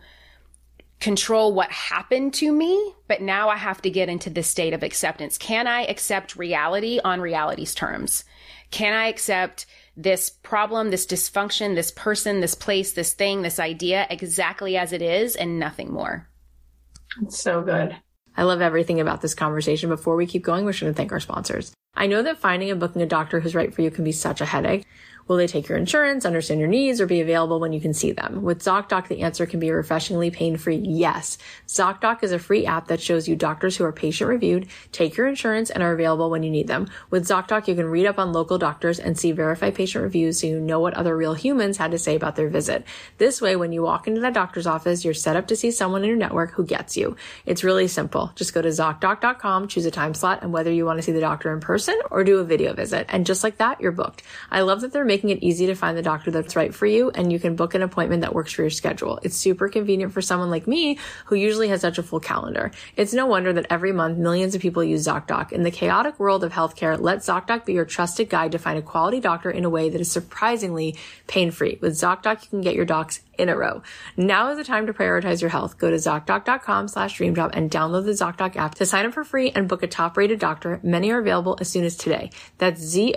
control what happened to me, but now I have to get into this state of acceptance. Can I accept reality on reality's terms? Can I accept this problem, this dysfunction, this person, this place, this thing, this idea exactly as it is and nothing more? It's so good. I love everything about this conversation. Before we keep going, we're going to thank our sponsors. I know that finding and booking a doctor who's right for you can be such a headache. Will they take your insurance, understand your needs, or be available when you can see them? With ZocDoc, the answer can be refreshingly pain-free yes. ZocDoc is a free app that shows you doctors who are patient-reviewed, take your insurance, and are available when you need them. With ZocDoc, you can read up on local doctors and see verified patient reviews so you know what other real humans had to say about their visit. This way, when you walk into that doctor's office, you're set up to see someone in your network who gets you. It's really simple. Just go to ZocDoc dot com, choose a time slot, and whether you want to see the doctor in person or do a video visit. And just like that, you're booked. I love that they're making it easy to find the doctor that's right for you, and you can book an appointment that works for your schedule. It's super convenient for someone like me who usually has such a full calendar. It's no wonder that every month millions of people use ZocDoc. In the chaotic world of healthcare, let ZocDoc be your trusted guide to find a quality doctor in a way that is surprisingly pain-free. With ZocDoc, you can get your docs in a row. Now is the time to prioritize your health. Go to ZocDoc dot com slash dreamjob and download the ZocDoc app to sign up for free and book a top-rated doctor. Many are available as soon as today. That's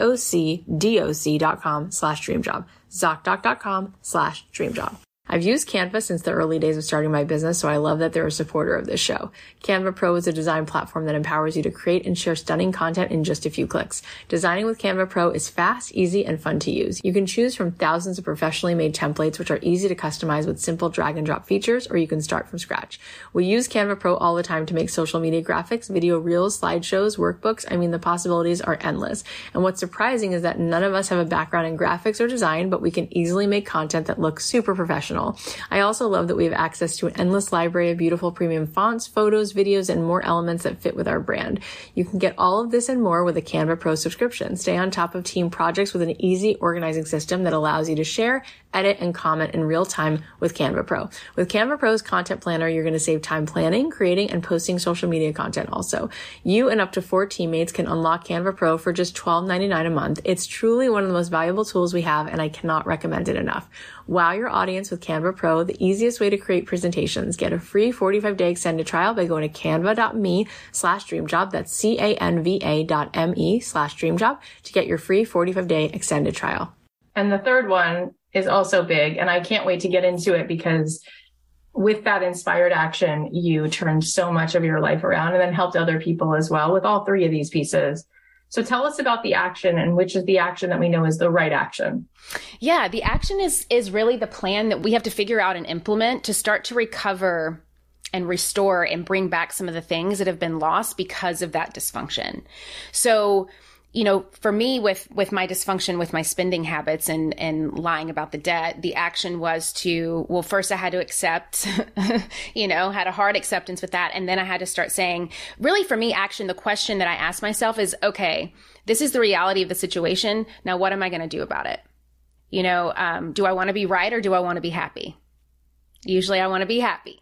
Z-O-C-D-O-C dot com slash dreamjob. ZocDoc dot com slash dreamjob. I've used Canva since the early days of starting my business, so I love that they're a supporter of this show. Canva Pro is a design platform that empowers you to create and share stunning content in just a few clicks. Designing with Canva Pro is fast, easy, and fun to use. You can choose from thousands of professionally made templates, which are easy to customize with simple drag and drop features, or you can start from scratch. We use Canva Pro all the time to make social media graphics, video reels, slideshows, workbooks. I mean, the possibilities are endless. And what's surprising is that none of us have a background in graphics or design, but we can easily make content that looks super professional. I also love that we have access to an endless library of beautiful premium fonts, photos, videos, and more elements that fit with our brand. You can get all of this and more with a Canva Pro subscription. Stay on top of team projects with an easy organizing system that allows you to share, edit, and comment in real time with Canva Pro. With Canva Pro's content planner, you're going to save time planning, creating, and posting social media content also. You and up to four teammates can unlock Canva Pro for just twelve ninety-nine a month. It's truly one of the most valuable tools we have, and I cannot recommend it enough. Wow your audience with Canva Pro, the easiest way to create presentations. Get a free forty-five day extended trial by going to canva.me slash dreamjob. That's C-A-N-V-A dot M-E slash dreamjob to get your free forty-five day extended trial. And the third one is also big, and I can't wait to get into it because with that inspired action, you turned so much of your life around and then helped other people as well with all three of these pieces. So tell us about the action and which is the action that we know is the right action. Yeah, the action is is really the plan that we have to figure out and implement to start to recover and restore and bring back some of the things that have been lost because of that dysfunction. So, you know, for me with, with my dysfunction, with my spending habits and, and lying about the debt, the action was to, well, first I had to accept, you know, had a hard acceptance with that. And then I had to start saying, really for me, action, the question that I asked myself is, okay, this is the reality of the situation. Now, what am I going to do about it? You know, um, do I want to be right or do I want to be happy? Usually I want to be happy.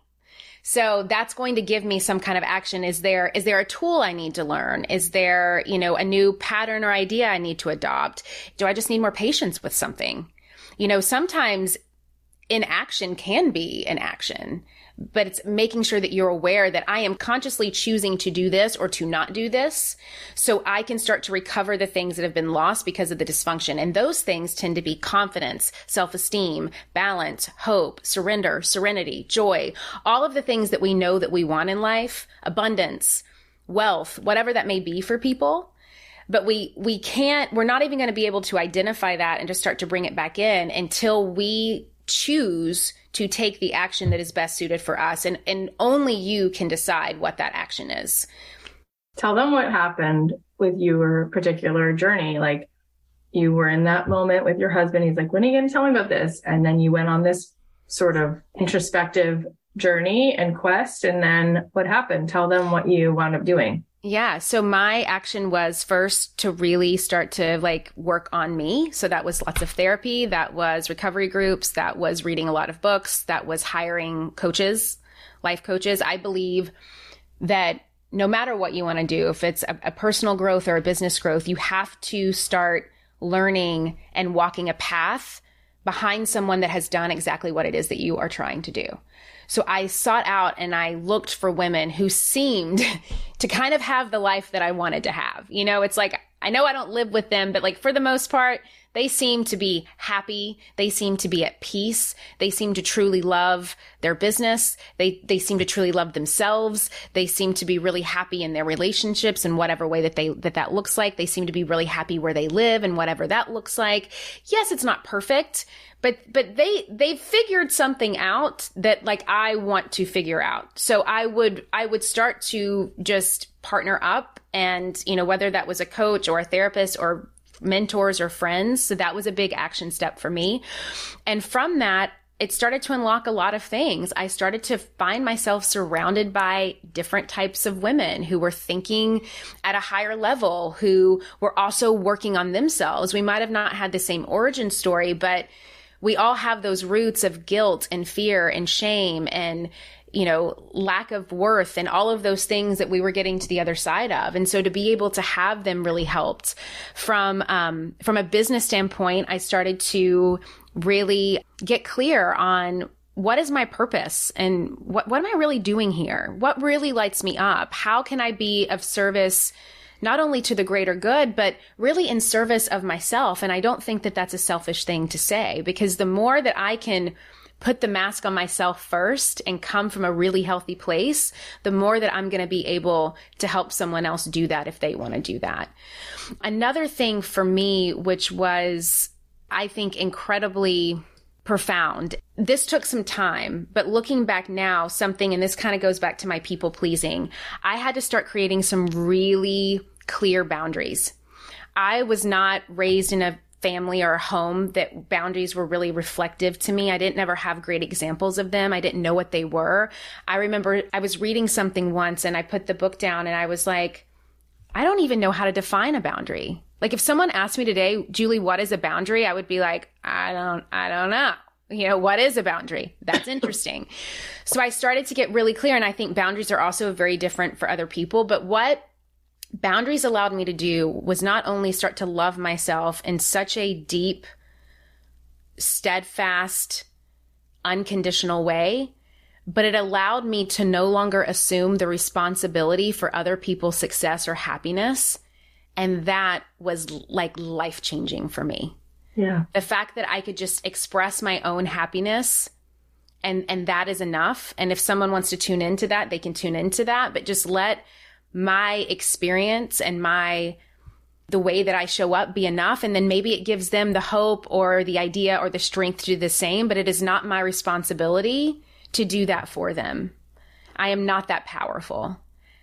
So that's going to give me some kind of action. Is there, is there a tool I need to learn? Is there, you know, a new pattern or idea I need to adopt? Do I just need more patience with something? You know, sometimes inaction can be an action, but it's making sure that you're aware that I am consciously choosing to do this or to not do this so I can start to recover the things that have been lost because of the dysfunction. And those things tend to be confidence, self-esteem, balance, hope, surrender, serenity, joy, all of the things that we know that we want in life, abundance, wealth, whatever that may be for people. But we, we can't, we're not even going to be able to identify that and just start to bring it back in until we choose to take the action that is best suited for us. And, and only you can decide what that action is. Tell them what happened with your particular journey. Like you were in that moment with your husband. He's like, when are you going to tell me about this? And then you went on this sort of introspective journey and quest. And then what happened? Tell them what you wound up doing. Yeah. So my action was first to really start to like work on me. So that was lots of therapy. That was recovery groups. That was reading a lot of books. That was hiring coaches, life coaches. I believe that no matter what you want to do, if it's a, a personal growth or a business growth, you have to start learning and walking a path behind someone that has done exactly what it is that you are trying to do. So I sought out and I looked for women who seemed to kind of have the life that I wanted to have. You know, it's like, I know I don't live with them, but like for the most part, they seem to be happy. They seem to be at peace. They seem to truly love their business. They, they seem to truly love themselves. They seem to be really happy in their relationships in whatever way that they, that that looks like. They seem to be really happy where they live and whatever that looks like. Yes, it's not perfect, but, but they, they figured something out that like I want to figure out. So I would, I would start to just partner up and, you know, whether that was a coach or a therapist or mentors or friends. So that was a big action step for me. And from that, it started to unlock a lot of things. I started to find myself surrounded by different types of women who were thinking at a higher level, who were also working on themselves. We might have not had the same origin story, but we all have those roots of guilt and fear and shame and, you know, lack of worth and all of those things that we were getting to the other side of. And so to be able to have them really helped. From, um, from a business standpoint, I started to really get clear on what is my purpose and what, what am I really doing here? What really lights me up? How can I be of service not only to the greater good, but really in service of myself? And I don't think that that's a selfish thing to say, because the more that I can put the mask on myself first and come from a really healthy place, the more that I'm going to be able to help someone else do that if they want to do that. Another thing for me, which was, I think, incredibly profound. This took some time, but looking back now, something, and this kind of goes back to my people pleasing, I had to start creating some really clear boundaries. I was not raised in a family or a home that boundaries were really reflective to me. I didn't never have great examples of them. I didn't know what they were. I remember I was reading something once and I put the book down and I was like, I don't even know how to define a boundary. Like if someone asked me today, Julie, what is a boundary? I would be like, I don't, I don't know. You know, what is a boundary? That's interesting. So I started to get really clear. And I think boundaries are also very different for other people. But what boundaries allowed me to do was not only start to love myself in such a deep, steadfast, unconditional way, but it allowed me to no longer assume the responsibility for other people's success or happiness. And that was like life-changing for me. Yeah. The fact that I could just express my own happiness and, and that is enough. And if someone wants to tune into that, they can tune into that, but just let my experience and my, the way that I show up be enough. And then maybe it gives them the hope or the idea or the strength to do the same, but it is not my responsibility to do that for them. I am not that powerful.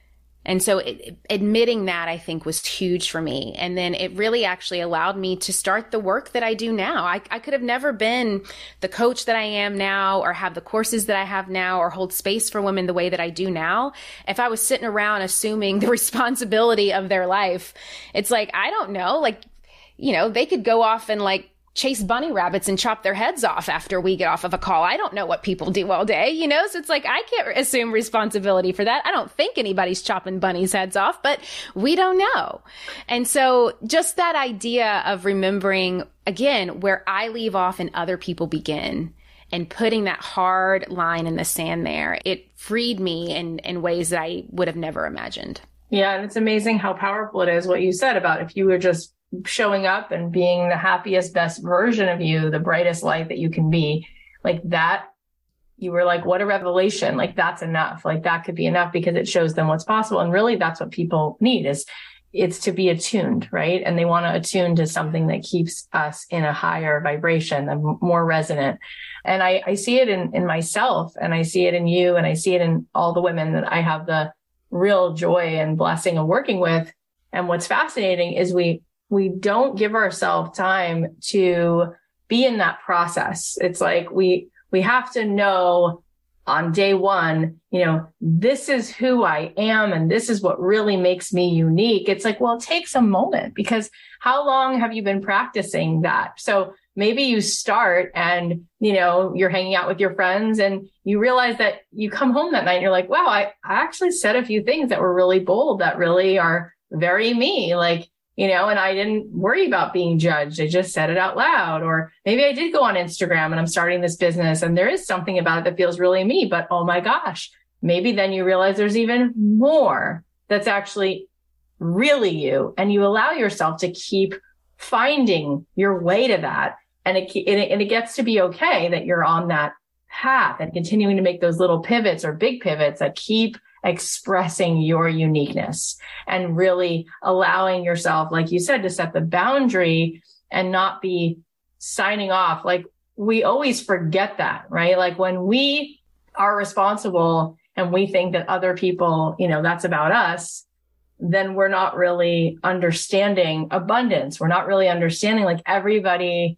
And so it, admitting that, I think, was huge for me. And then it really actually allowed me to start the work that I do now. I, I could have never been the coach that I am now, or have the courses that I have now, or hold space for women the way that I do now, if I was sitting around assuming the responsibility of their life. It's like, I don't know, like, you know, they could go off and like chase bunny rabbits and chop their heads off after we get off of a call. I don't know what people do all day, you know? So it's like, I can't assume responsibility for that. I don't think anybody's chopping bunnies' heads off, but we don't know. And so just that idea of remembering, again, where I leave off and other people begin, and putting that hard line in the sand there, it freed me in, in ways that I would have never imagined. Yeah. And it's amazing how powerful it is, what you said about if you were just showing up and being the happiest, best version of you, the brightest light that you can be, like that, you were like, what a revelation. Like that's enough. Like that could be enough, because it shows them what's possible. And really that's what people need, is it's to be attuned, right? And they want to attune to something that keeps us in a higher vibration and more resonant. And I, I see it in, in myself, and I see it in you, and I see it in all the women that I have the real joy and blessing of working with. And what's fascinating is we, we don't give ourselves time to be in that process. It's like we, we have to know on day one, you know, this is who I am and this is what really makes me unique. It's like, well, it takes a moment, because how long have you been practicing that? So maybe you start and, you know, you're hanging out with your friends and you realize that you come home that night and you're like, wow, I, I actually said a few things that were really bold, that really are very me. Like, you know, and I didn't worry about being judged. I just said it out loud. Or maybe I did go on Instagram and I'm starting this business and there is something about it that feels really me, but oh my gosh, maybe then you realize there's even more that's actually really you. And you allow yourself to keep finding your way to that. And it, it, and it gets to be okay that you're on that path and continuing to make those little pivots or big pivots that keep expressing your uniqueness and really allowing yourself, like you said, to set the boundary and not be signing off. Like we always forget that, right? Like when we are responsible and we think that other people, you know, that's about us, then we're not really understanding abundance. We're not really understanding like everybody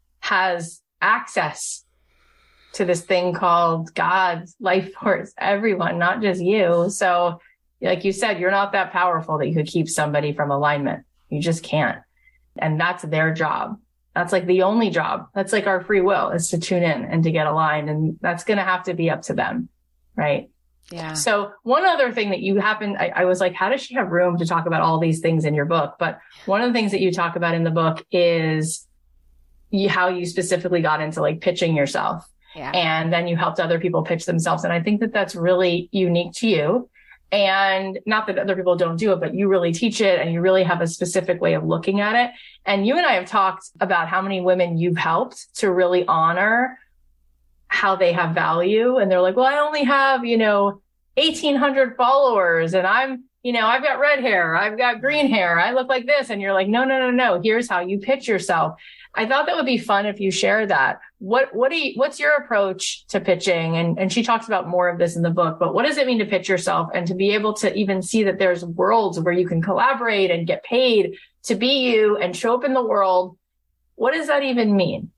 has access to this thing called God's life force, everyone, not just you. So like you said, you're not that powerful that you could keep somebody from alignment. You just can't. And that's their job. That's like the only job. That's like our free will, is to tune in and to get aligned. And that's going to have to be up to them. Right. Yeah. So one other thing that you happen, I, I was like, how does she have room to talk about all these things in your book? But one of the things that you talk about in the book is you, how you specifically got into like pitching yourself. Yeah. And then you helped other people pitch themselves. And I think that that's really unique to you. And not that other people don't do it, but you really teach it and you really have a specific way of looking at it. And you and I have talked about how many women you've helped to really honor how they have value. And they're like, well, I only have, you know, eighteen hundred followers and I'm, you know, I've got red hair, I've got green hair, I look like this. And you're like, no, no, no, no. Here's how you pitch yourself. I thought that would be fun if you share that. What, what do you, what's your approach to pitching? And, and she talks about more of this in the book, but what does it mean to pitch yourself and to be able to even see that there's worlds where you can collaborate and get paid to be you and show up in the world? What does that even mean?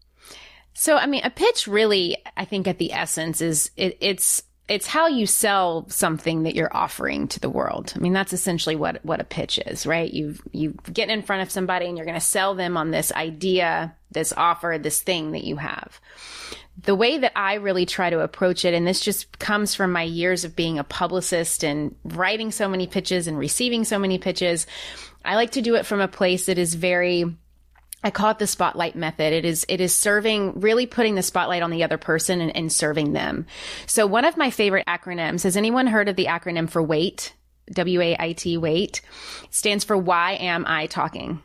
So, I mean, a pitch really, I think at the essence is it, it's, it's how you sell something that you're offering to the world. I mean, that's essentially what, what a pitch is, right? You you get in front of somebody and you're going to sell them on this idea this offer, this thing that you have. The way that I really try to approach it, and this just comes from my years of being a publicist and writing so many pitches and receiving so many pitches, I like to do it from a place that is very, I call it the spotlight method. It is, it is serving, really putting the spotlight on the other person and, and serving them. So one of my favorite acronyms, has anyone heard of the acronym for WAIT? W A I T, WAIT. It stands for Why Am I Talking?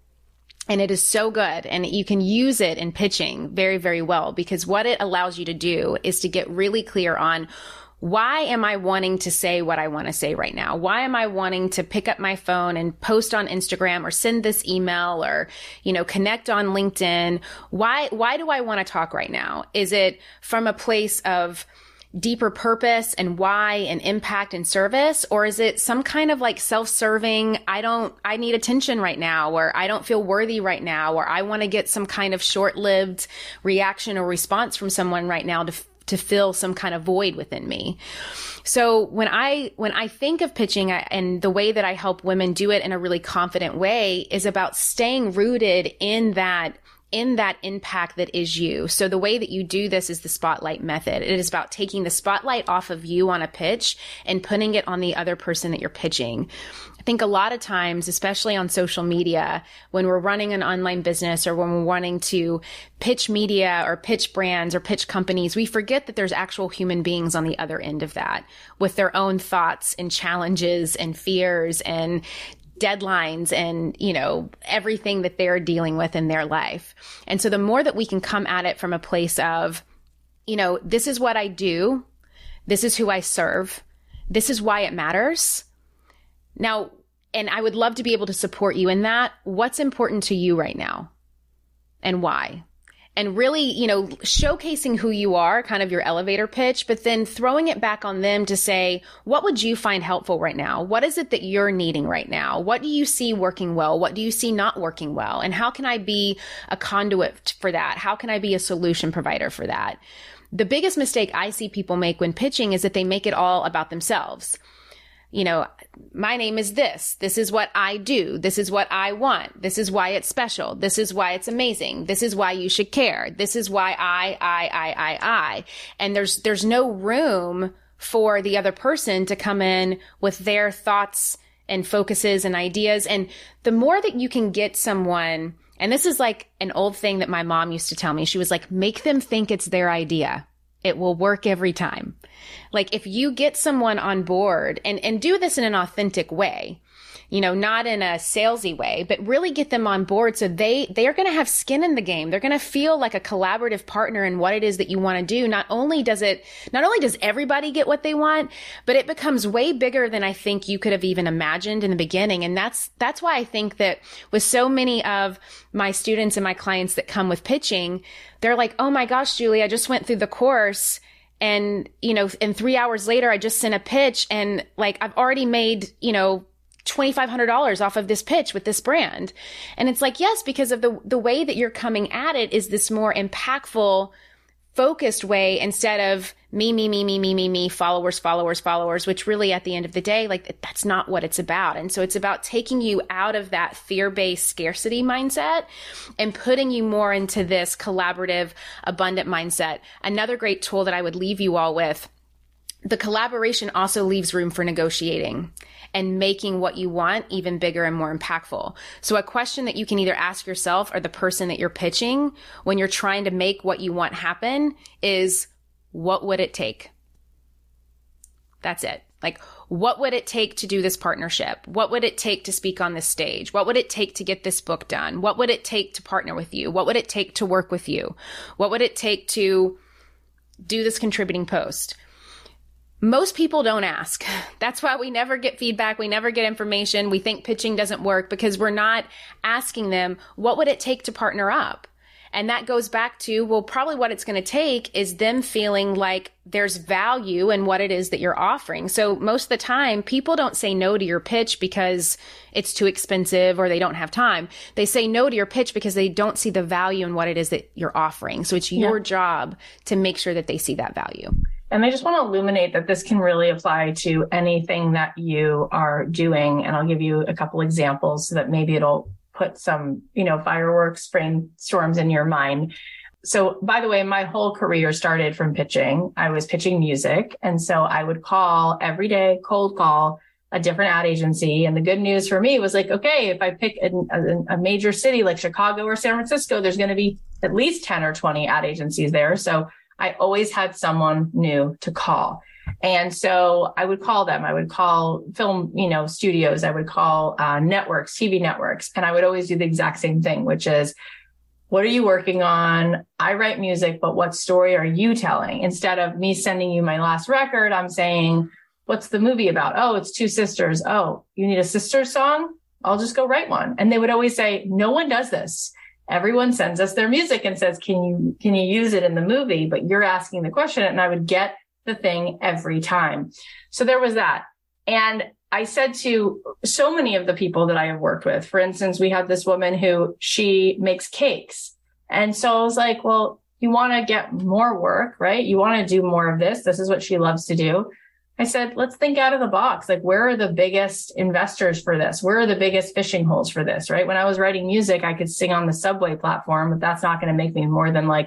And it is so good. And you can use it in pitching very, very well, because what it allows you to do is to get really clear on, why am I wanting to say what I want to say right now? Why am I wanting to pick up my phone and post on Instagram or send this email or, you know, connect on LinkedIn? Why, why do I want to talk right now? Is it from a place of deeper purpose and why and impact and service? Or is it some kind of like self-serving, I don't, I need attention right now, or I don't feel worthy right now, or I want to get some kind of short-lived reaction or response from someone right now to to fill some kind of void within me. So when I, when I think of pitching, I, and the way that I help women do it in a really confident way is about staying rooted in that, in that impact that is you. So the way that you do this is the spotlight method. It is about taking the spotlight off of you on a pitch and putting it on the other person that you're pitching. I think a lot of times, especially on social media, when we're running an online business or when we're wanting to pitch media or pitch brands or pitch companies, we forget that there's actual human beings on the other end of that with their own thoughts and challenges and fears and deadlines and, you know, everything that they're dealing with in their life. And so the more that we can come at it from a place of, you know, this is what I do, this is who I serve, this is why it matters. Now, and I would love to be able to support you in that. What's important to you right now and why? And really, you know, showcasing who you are, kind of your elevator pitch, but then throwing it back on them to say, what would you find helpful right now? What is it that you're needing right now? What do you see working well? What do you see not working well? And how can I be a conduit for that? How can I be a solution provider for that? The biggest mistake I see people make when pitching is that they make it all about themselves. You know, my name is this. This is what I do. This is what I want. This is why it's special. This is why it's amazing. This is why you should care. This is why I, I, I, I, I. And there's, there's no room for the other person to come in with their thoughts and focuses and ideas. And the more that you can get someone, and this is like an old thing that my mom used to tell me, she was like, make them think it's their idea. It will work every time. Like if you get someone on board and, and do this in an authentic way, you know, not in a salesy way, but really get them on board so they, they are going to have skin in the game. They're going to feel like a collaborative partner in what it is that you want to do. Not only does it, not only does everybody get what they want, but it becomes way bigger than I think you could have even imagined in the beginning. And that's, that's why I think that with so many of my students and my clients that come with pitching, they're like, oh my gosh, Julie, I just went through the course and, you know, and three hours later, I just sent a pitch and like, I've already made, you know, twenty-five hundred dollars off of this pitch with this brand. And it's like, yes, because of the, the way that you're coming at it is this more impactful, focused way instead of me, me, me, me, me, me, me, followers, followers, followers, which really at the end of the day, like that's not what it's about. And so it's about taking you out of that fear-based scarcity mindset and putting you more into this collaborative, abundant mindset. Another great tool that I would leave you all with, the collaboration also leaves room for negotiating and making what you want even bigger and more impactful. So a question that you can either ask yourself or the person that you're pitching when you're trying to make what you want happen is, what would it take? That's it. Like, what would it take to do this partnership? What would it take to speak on this stage? What would it take to get this book done? What would it take to partner with you? What would it take to work with you? What would it take to do this contributing post? Most people don't ask. That's why we never get feedback. We never get information. We think pitching doesn't work because we're not asking them, what would it take to partner up? And that goes back to, well, probably what it's going to take is them feeling like there's value in what it is that you're offering. So most of the time, people don't say no to your pitch because it's too expensive or they don't have time. They say no to your pitch because they don't see the value in what it is that you're offering. So it's your yeah. job to make sure that they see that value. And I just want to illuminate that this can really apply to anything that you are doing. And I'll give you a couple examples so that maybe it'll put some, you know, fireworks, brainstorms in your mind. So by the way, my whole career started from pitching. I was pitching music. And so I would call every day, cold call a different ad agency. And the good news for me was like, okay, if I pick a, a, a major city like Chicago or San Francisco, there's going to be at least ten or twenty ad agencies there. So I always had someone new to call. And so I would call them. I would call film, you know, studios. I would call uh, networks, T V networks. And I would always do the exact same thing, which is, what are you working on? I write music, but what story are you telling? Instead of me sending you my last record, I'm saying, what's the movie about? Oh, it's two sisters. Oh, you need a sister song? I'll just go write one. And they would always say, no one does this. Everyone sends us their music and says, can you, can you use it in the movie? But you're asking the question. And I would get the thing every time. So there was that. And I said to so many of the people that I have worked with, for instance, we had this woman who she makes cakes. And so I was like, well, you want to get more work, right? You want to do more of this. This is what she loves to do. I said, let's think out of the box. Like, where are the biggest investors for this? Where are the biggest fishing holes for this, right? When I was writing music, I could sing on the subway platform, but that's not going to make me more than like,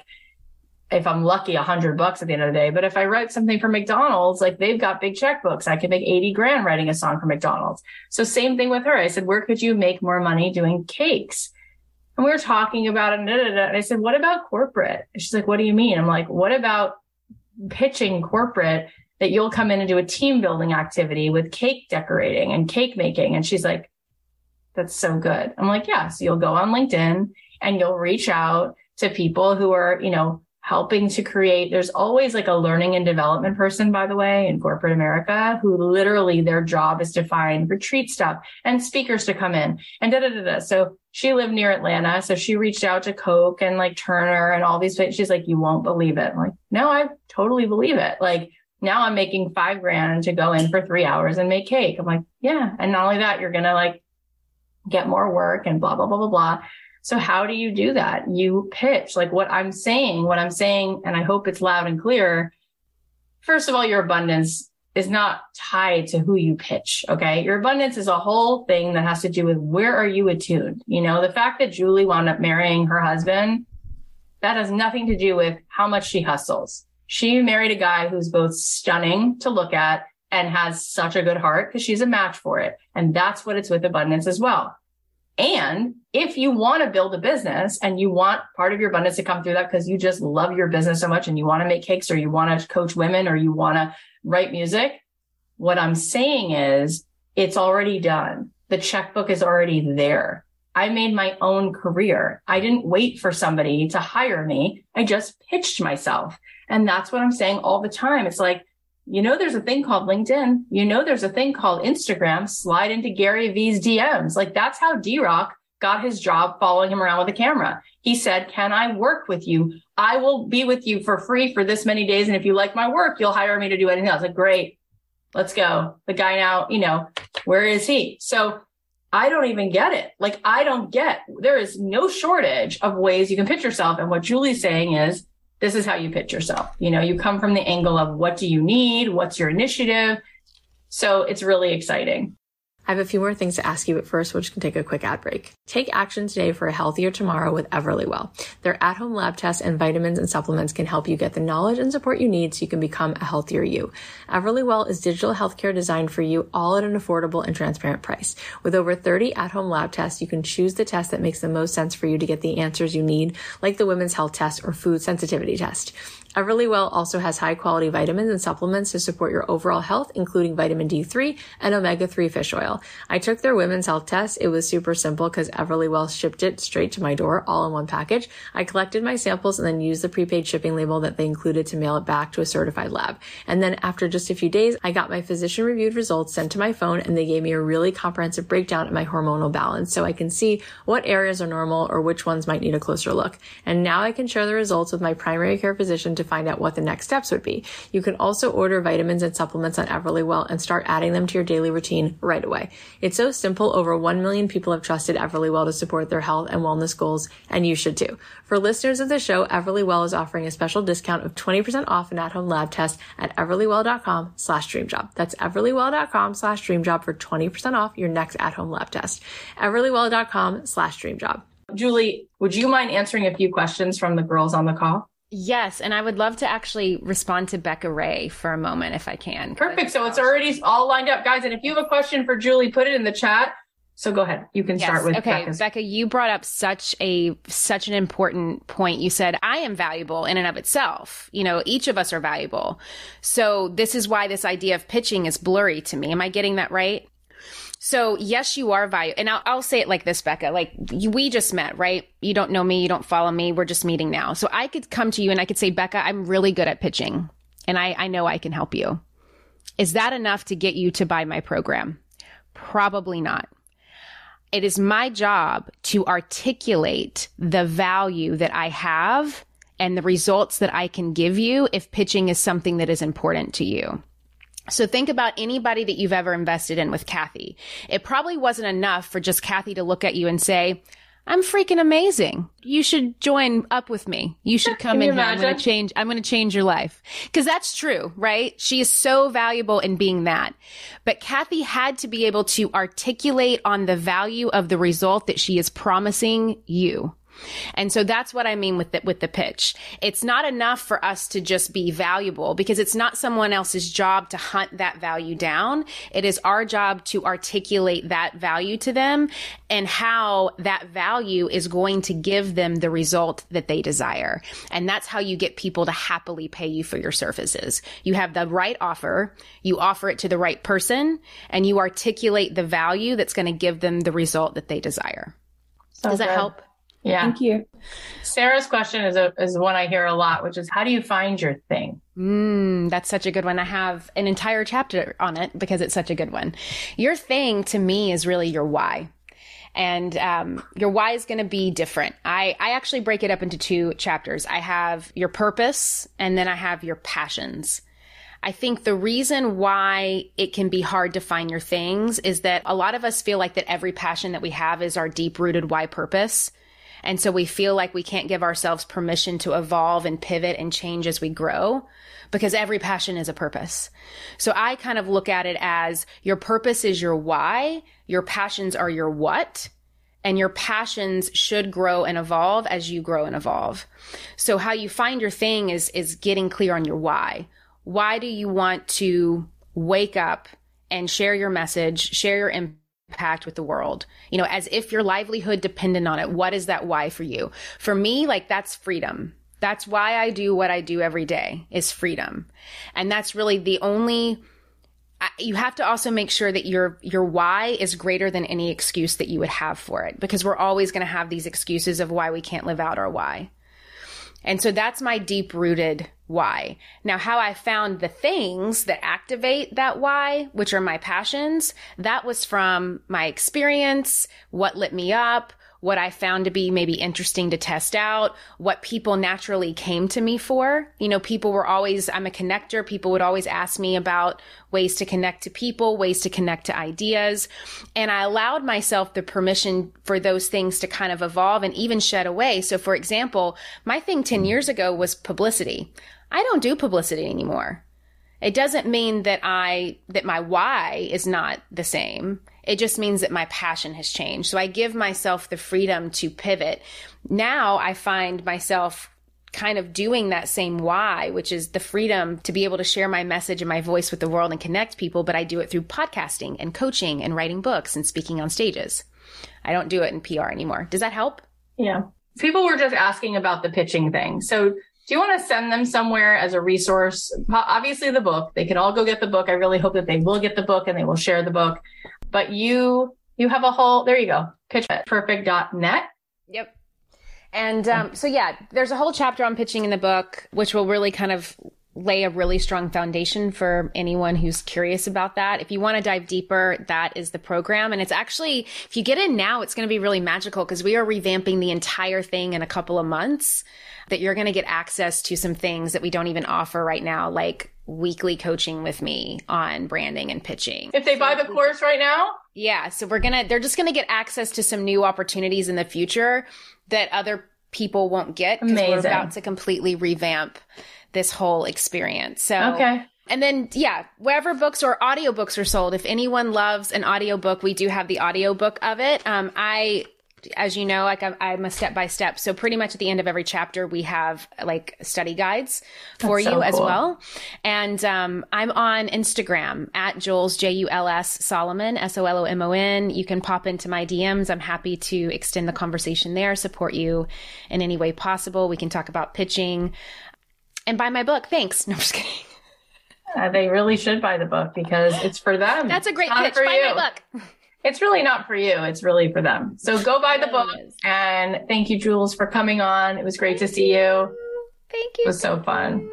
if I'm lucky, a hundred bucks at the end of the day. But if I write something for McDonald's, like they've got big checkbooks, I could make eighty grand writing a song for McDonald's. So same thing with her. I said, where could you make more money doing cakes? And we were talking about it. And, da, da, da. And I said, what about corporate? And she's like, what do you mean? I'm like, what about pitching corporate that you'll come in and do a team building activity with cake decorating and cake making? And she's like, that's so good. I'm like, yeah. So you'll go on LinkedIn and you'll reach out to people who are, you know, helping to create. There's always like a learning and development person, by the way, in corporate America, who literally their job is to find retreat stuff and speakers to come in and da da da da. So she lived near Atlanta. So she reached out to Coke and like Turner and all these. She's like, you won't believe it. I'm like, no, I totally believe it. Like, now I'm making five grand to go in for three hours and make cake. I'm like, yeah. And not only that, you're going to like get more work and blah, blah, blah, blah, blah. So how do you do that? You pitch. Like what I'm saying, what I'm saying, and I hope it's loud and clear. First of all, your abundance is not tied to who you pitch. Okay. Your abundance is a whole thing that has to do with where are you attuned? You know, the fact that Julie wound up marrying her husband, that has nothing to do with how much she hustles. She married a guy who's both stunning to look at and has such a good heart because she's a match for it. And that's what it's with abundance as well. And if you want to build a business and you want part of your abundance to come through that because you just love your business so much and you want to make cakes or you want to coach women or you want to write music, what I'm saying is it's already done. The checkbook is already there. I made my own career. I didn't wait for somebody to hire me. I just pitched myself. And that's what I'm saying all the time. It's like, you know, there's a thing called LinkedIn. You know, there's a thing called Instagram. Slide into Gary Vee's D Ms. Like that's how D-Rock got his job following him around with a camera. He said, can I work with you? I will be with you for free for this many days. And if you like my work, you'll hire me to do anything else. Like, great, let's go. The guy now, you know, where is he? So I don't even get it. Like, I don't get, there is no shortage of ways you can pitch yourself. And what Julie's saying is, this is how you pitch yourself. You know, you come from the angle of what do you need? What's your initiative? So it's really exciting. I have a few more things to ask you, but first we'll just take a quick ad break. Take action today for a healthier tomorrow with Everlywell. Their at-home lab tests and vitamins and supplements can help you get the knowledge and support you need so you can become a healthier you. Everlywell is digital healthcare designed for you, all at an affordable and transparent price. With over thirty at-home lab tests, you can choose the test that makes the most sense for you to get the answers you need, like the women's health test or food sensitivity test. Everlywell also has high-quality vitamins and supplements to support your overall health, including vitamin D three and omega three fish oil. I took their women's health test. It was super simple because Everlywell shipped it straight to my door, all in one package. I collected my samples and then used the prepaid shipping label that they included to mail it back to a certified lab. And then after just a few days, I got my physician-reviewed results sent to my phone, and they gave me a really comprehensive breakdown of my hormonal balance so I can see what areas are normal or which ones might need a closer look. And now I can share the results with my primary care physician to find out what the next steps would be. You can also order vitamins and supplements on Everlywell and start adding them to your daily routine right away. It's so simple. Over one million people have trusted Everlywell to support their health and wellness goals, and you should too. For listeners of the show, Everlywell is offering a special discount of twenty percent off an at-home lab test at everlywell.com slash dreamjob. That's everlywell.com slash dreamjob for twenty percent off your next at-home lab test. everlywell.com slash dreamjob. Julie, would you mind answering a few questions from the girls on the call? Yes, and I would love to actually respond to Becca Ray for a moment if I can. Perfect. So it's already all lined up, guys. And if you have a question for Julie, put it in the chat. So go ahead. You can yes. start with okay, Becca's. Becca, you brought up such a such an important point. You said, I am valuable in and of itself. You know, each of us are valuable. So this is why this idea of pitching is blurry to me. Am I getting that right? So yes, you are valuable. And I'll, I'll say it like this, Becca, like you, we just met, right? You don't know me. You don't follow me. We're just meeting now. So I could come to you and I could say, Becca, I'm really good at pitching and I, I know I can help you. Is that enough to get you to buy my program? Probably not. It is my job to articulate the value that I have and the results that I can give you if pitching is something that is important to you. So think about anybody that you've ever invested in with Kathy. It probably wasn't enough for just Kathy to look at you and say, I'm freaking amazing. You should join up with me. You should come in here. I'm going to change, I'm going to change your life. Cause that's true, right? She is so valuable in being that. But Kathy had to be able to articulate on the value of the result that she is promising you. And so that's what I mean with the, with the pitch. It's not enough for us to just be valuable because it's not someone else's job to hunt that value down. It is our job to articulate that value to them and how that value is going to give them the result that they desire. And that's how you get people to happily pay you for your services. You have the right offer, you offer it to the right person, and you articulate the value that's going to give them the result that they desire. So Does that good. help? Yeah. Thank you. Sarah's question is a, is one I hear a lot, which is how do you find your thing? Mm, that's such a good one. I have an entire chapter on it because it's such a good one. Your thing to me is really your why. And um, your why is going to be different. I, I actually break it up into two chapters. I have your purpose and then I have your passions. I think the reason why it can be hard to find your things is that a lot of us feel like that every passion that we have is our deep-rooted why purpose. And so we feel like we can't give ourselves permission to evolve and pivot and change as we grow because every passion is a purpose. So I kind of look at it as your purpose is your why, your passions are your what, and your passions should grow and evolve as you grow and evolve. So how you find your thing is, is getting clear on your why. Why do you want to wake up and share your message, share your impact? impact with the world, you know, as if your livelihood depended on it. What is that why for you? For me, like that's freedom. That's why I do what I do every day is freedom. And that's really the only, you have to also make sure that your, your why is greater than any excuse that you would have for it, because we're always going to have these excuses of why we can't live out our why. And so that's my deep rooted why. Now, how I found the things that activate that why, which are my passions, that was from my experience, what lit me up, what I found to be maybe interesting to test out, what people naturally came to me for. You know, people were always, I'm a connector. People would always ask me about ways to connect to people, ways to connect to ideas. And I allowed myself the permission for those things to kind of evolve and even shed away. So for example, my thing ten years ago was publicity. I don't do publicity anymore. It doesn't mean that I, that my why is not the same. It just means that my passion has changed. So I give myself the freedom to pivot. Now I find myself kind of doing that same why, which is the freedom to be able to share my message and my voice with the world and connect people, but I do it through podcasting and coaching and writing books and speaking on stages. I don't do it in P R anymore. Does that help? Yeah. People were just asking about the pitching thing. So do you want to send them somewhere as a resource? Obviously the book, they can all go get the book. I really hope that they will get the book and they will share the book. But you, you have a whole, there you go, pitch perfect dot net. Yep. And um, so, yeah, there's a whole chapter on pitching in the book, which will really kind of lay a really strong foundation for anyone who's curious about that. If you want to dive deeper, that is the program. And it's actually, if you get in now, it's going to be really magical because we are revamping the entire thing in a couple of months, that you're going to get access to some things that we don't even offer right now, like weekly coaching with me on branding and pitching. If they buy the course right now? Yeah. So we're going to, they're just going to get access to some new opportunities in the future that other people won't get because we're about to completely revamp this whole experience. So, okay. And then, yeah, wherever books or audiobooks are sold, if anyone loves an audiobook, we do have the audiobook of it. Um, I, as you know, like I'm, I'm a step by step. So pretty much at the end of every chapter, we have like study guides for That's you so as cool. well. And um, I'm on Instagram at Jules, J U L S Solomon, S O L O M O N. You can pop into my D Ms. I'm happy to extend the conversation there, support you in any way possible. We can talk about pitching. And buy my book. Thanks. No, I'm just kidding. Uh, they really should buy the book because it's for them. That's a great it's pitch. For buy you. my book. It's really not for you. It's really for them. So go buy the book. And thank you, Jules, for coming on. It was great to see you. Thank you. It was so fun.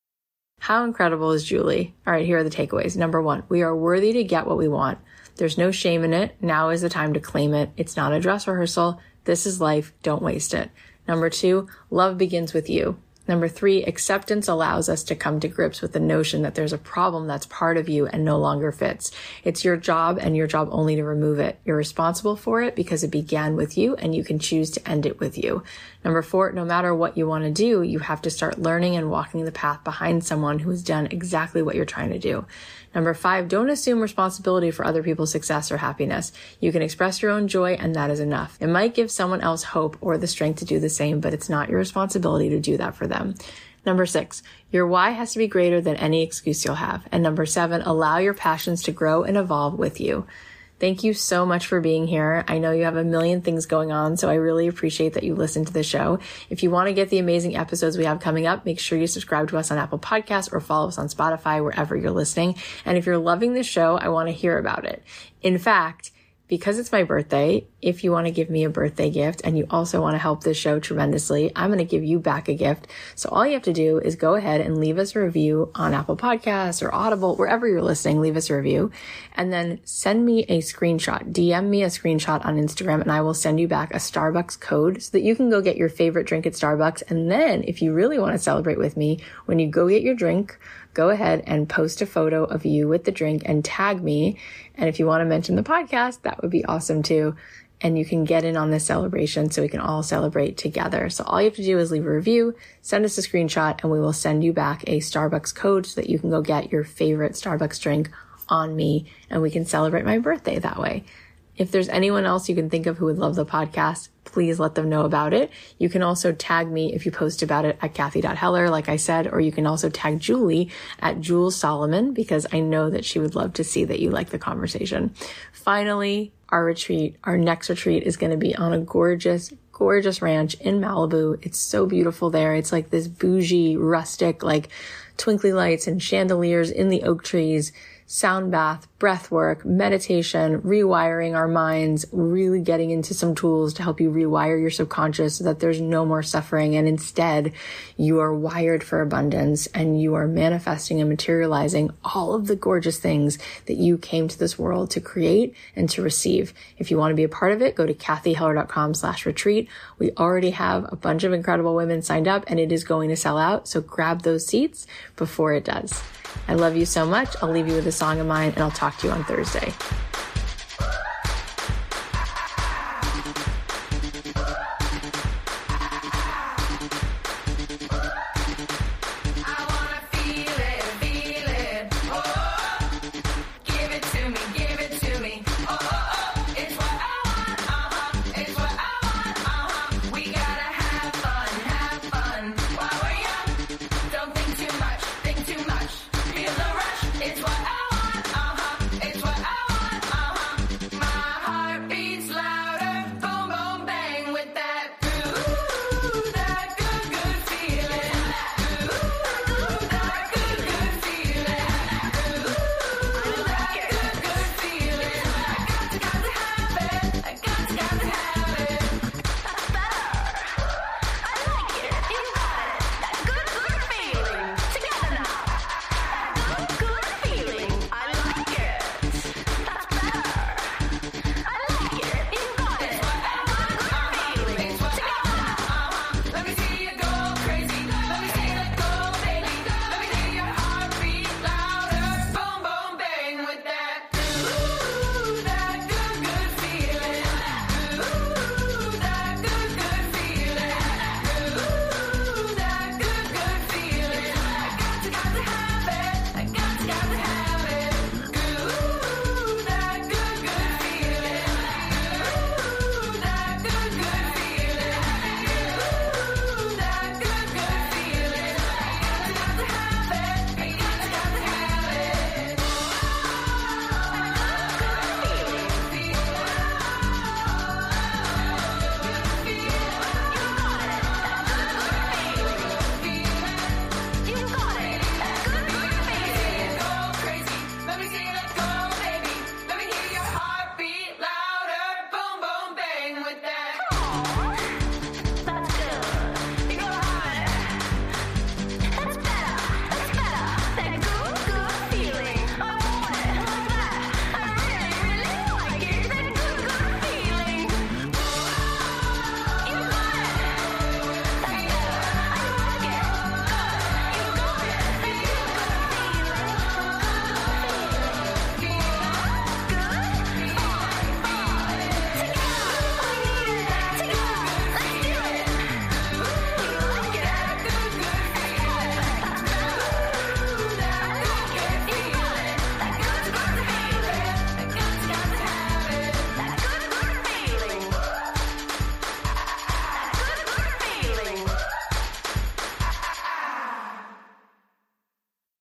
How incredible is Julie? All right, here are the takeaways. Number one, we are worthy to get what we want. There's no shame in it. Now is the time to claim it. It's not a dress rehearsal. This is life. Don't waste it. Number two, love begins with you. Number three, acceptance allows us to come to grips with the notion that there's a problem that's part of you and no longer fits. It's your job and your job only to remove it. You're responsible for it because it began with you and you can choose to end it with you. Number four, no matter what you want to do, you have to start learning and walking the path behind someone who has done exactly what you're trying to do. Number five, don't assume responsibility for other people's success or happiness. You can express your own joy and that is enough. It might give someone else hope or the strength to do the same, but it's not your responsibility to do that for them. Number six, your why has to be greater than any excuse you'll have. And number seven, allow your passions to grow and evolve with you. Thank you so much for being here. I know you have a million things going on, so I really appreciate that you listened to the show. If you want to get the amazing episodes we have coming up, make sure you subscribe to us on Apple Podcasts or follow us on Spotify, wherever you're listening. And if you're loving the show, I want to hear about it. In fact, because it's my birthday, if you want to give me a birthday gift and you also want to help this show tremendously, I'm going to give you back a gift. So all you have to do is go ahead and leave us a review on Apple Podcasts or Audible, wherever you're listening, leave us a review and then send me a screenshot, D M me a screenshot on Instagram and I will send you back a Starbucks code so that you can go get your favorite drink at Starbucks. And then if you really want to celebrate with me, when you go get your drink, go ahead and post a photo of you with the drink and tag me. And if you want to mention the podcast, that would be awesome too. And you can get in on this celebration so we can all celebrate together. So all you have to do is leave a review, send us a screenshot, and we will send you back a Starbucks code so that you can go get your favorite Starbucks drink on me and we can celebrate my birthday that way. If there's anyone else you can think of who would love the podcast, please let them know about it. You can also tag me if you post about it at Kathy dot Heller, like I said, or you can also tag Julie at Jules Solomon because I know that she would love to see that you like the conversation. Finally, our retreat, our next retreat is going to be on a gorgeous, gorgeous ranch in Malibu. It's so beautiful there. It's like this bougie, rustic, like twinkly lights and chandeliers in the oak trees, sound bath, breath work, meditation, rewiring our minds, really getting into some tools to help you rewire your subconscious so that there's no more suffering. And instead, you are wired for abundance and you are manifesting and materializing all of the gorgeous things that you came to this world to create and to receive. If you want to be a part of it, go to kathyheller.com slash retreat. We already have a bunch of incredible women signed up and it is going to sell out. So grab those seats before it does. I love you so much. I'll leave you with a song of mine and I'll talk to you on Thursday.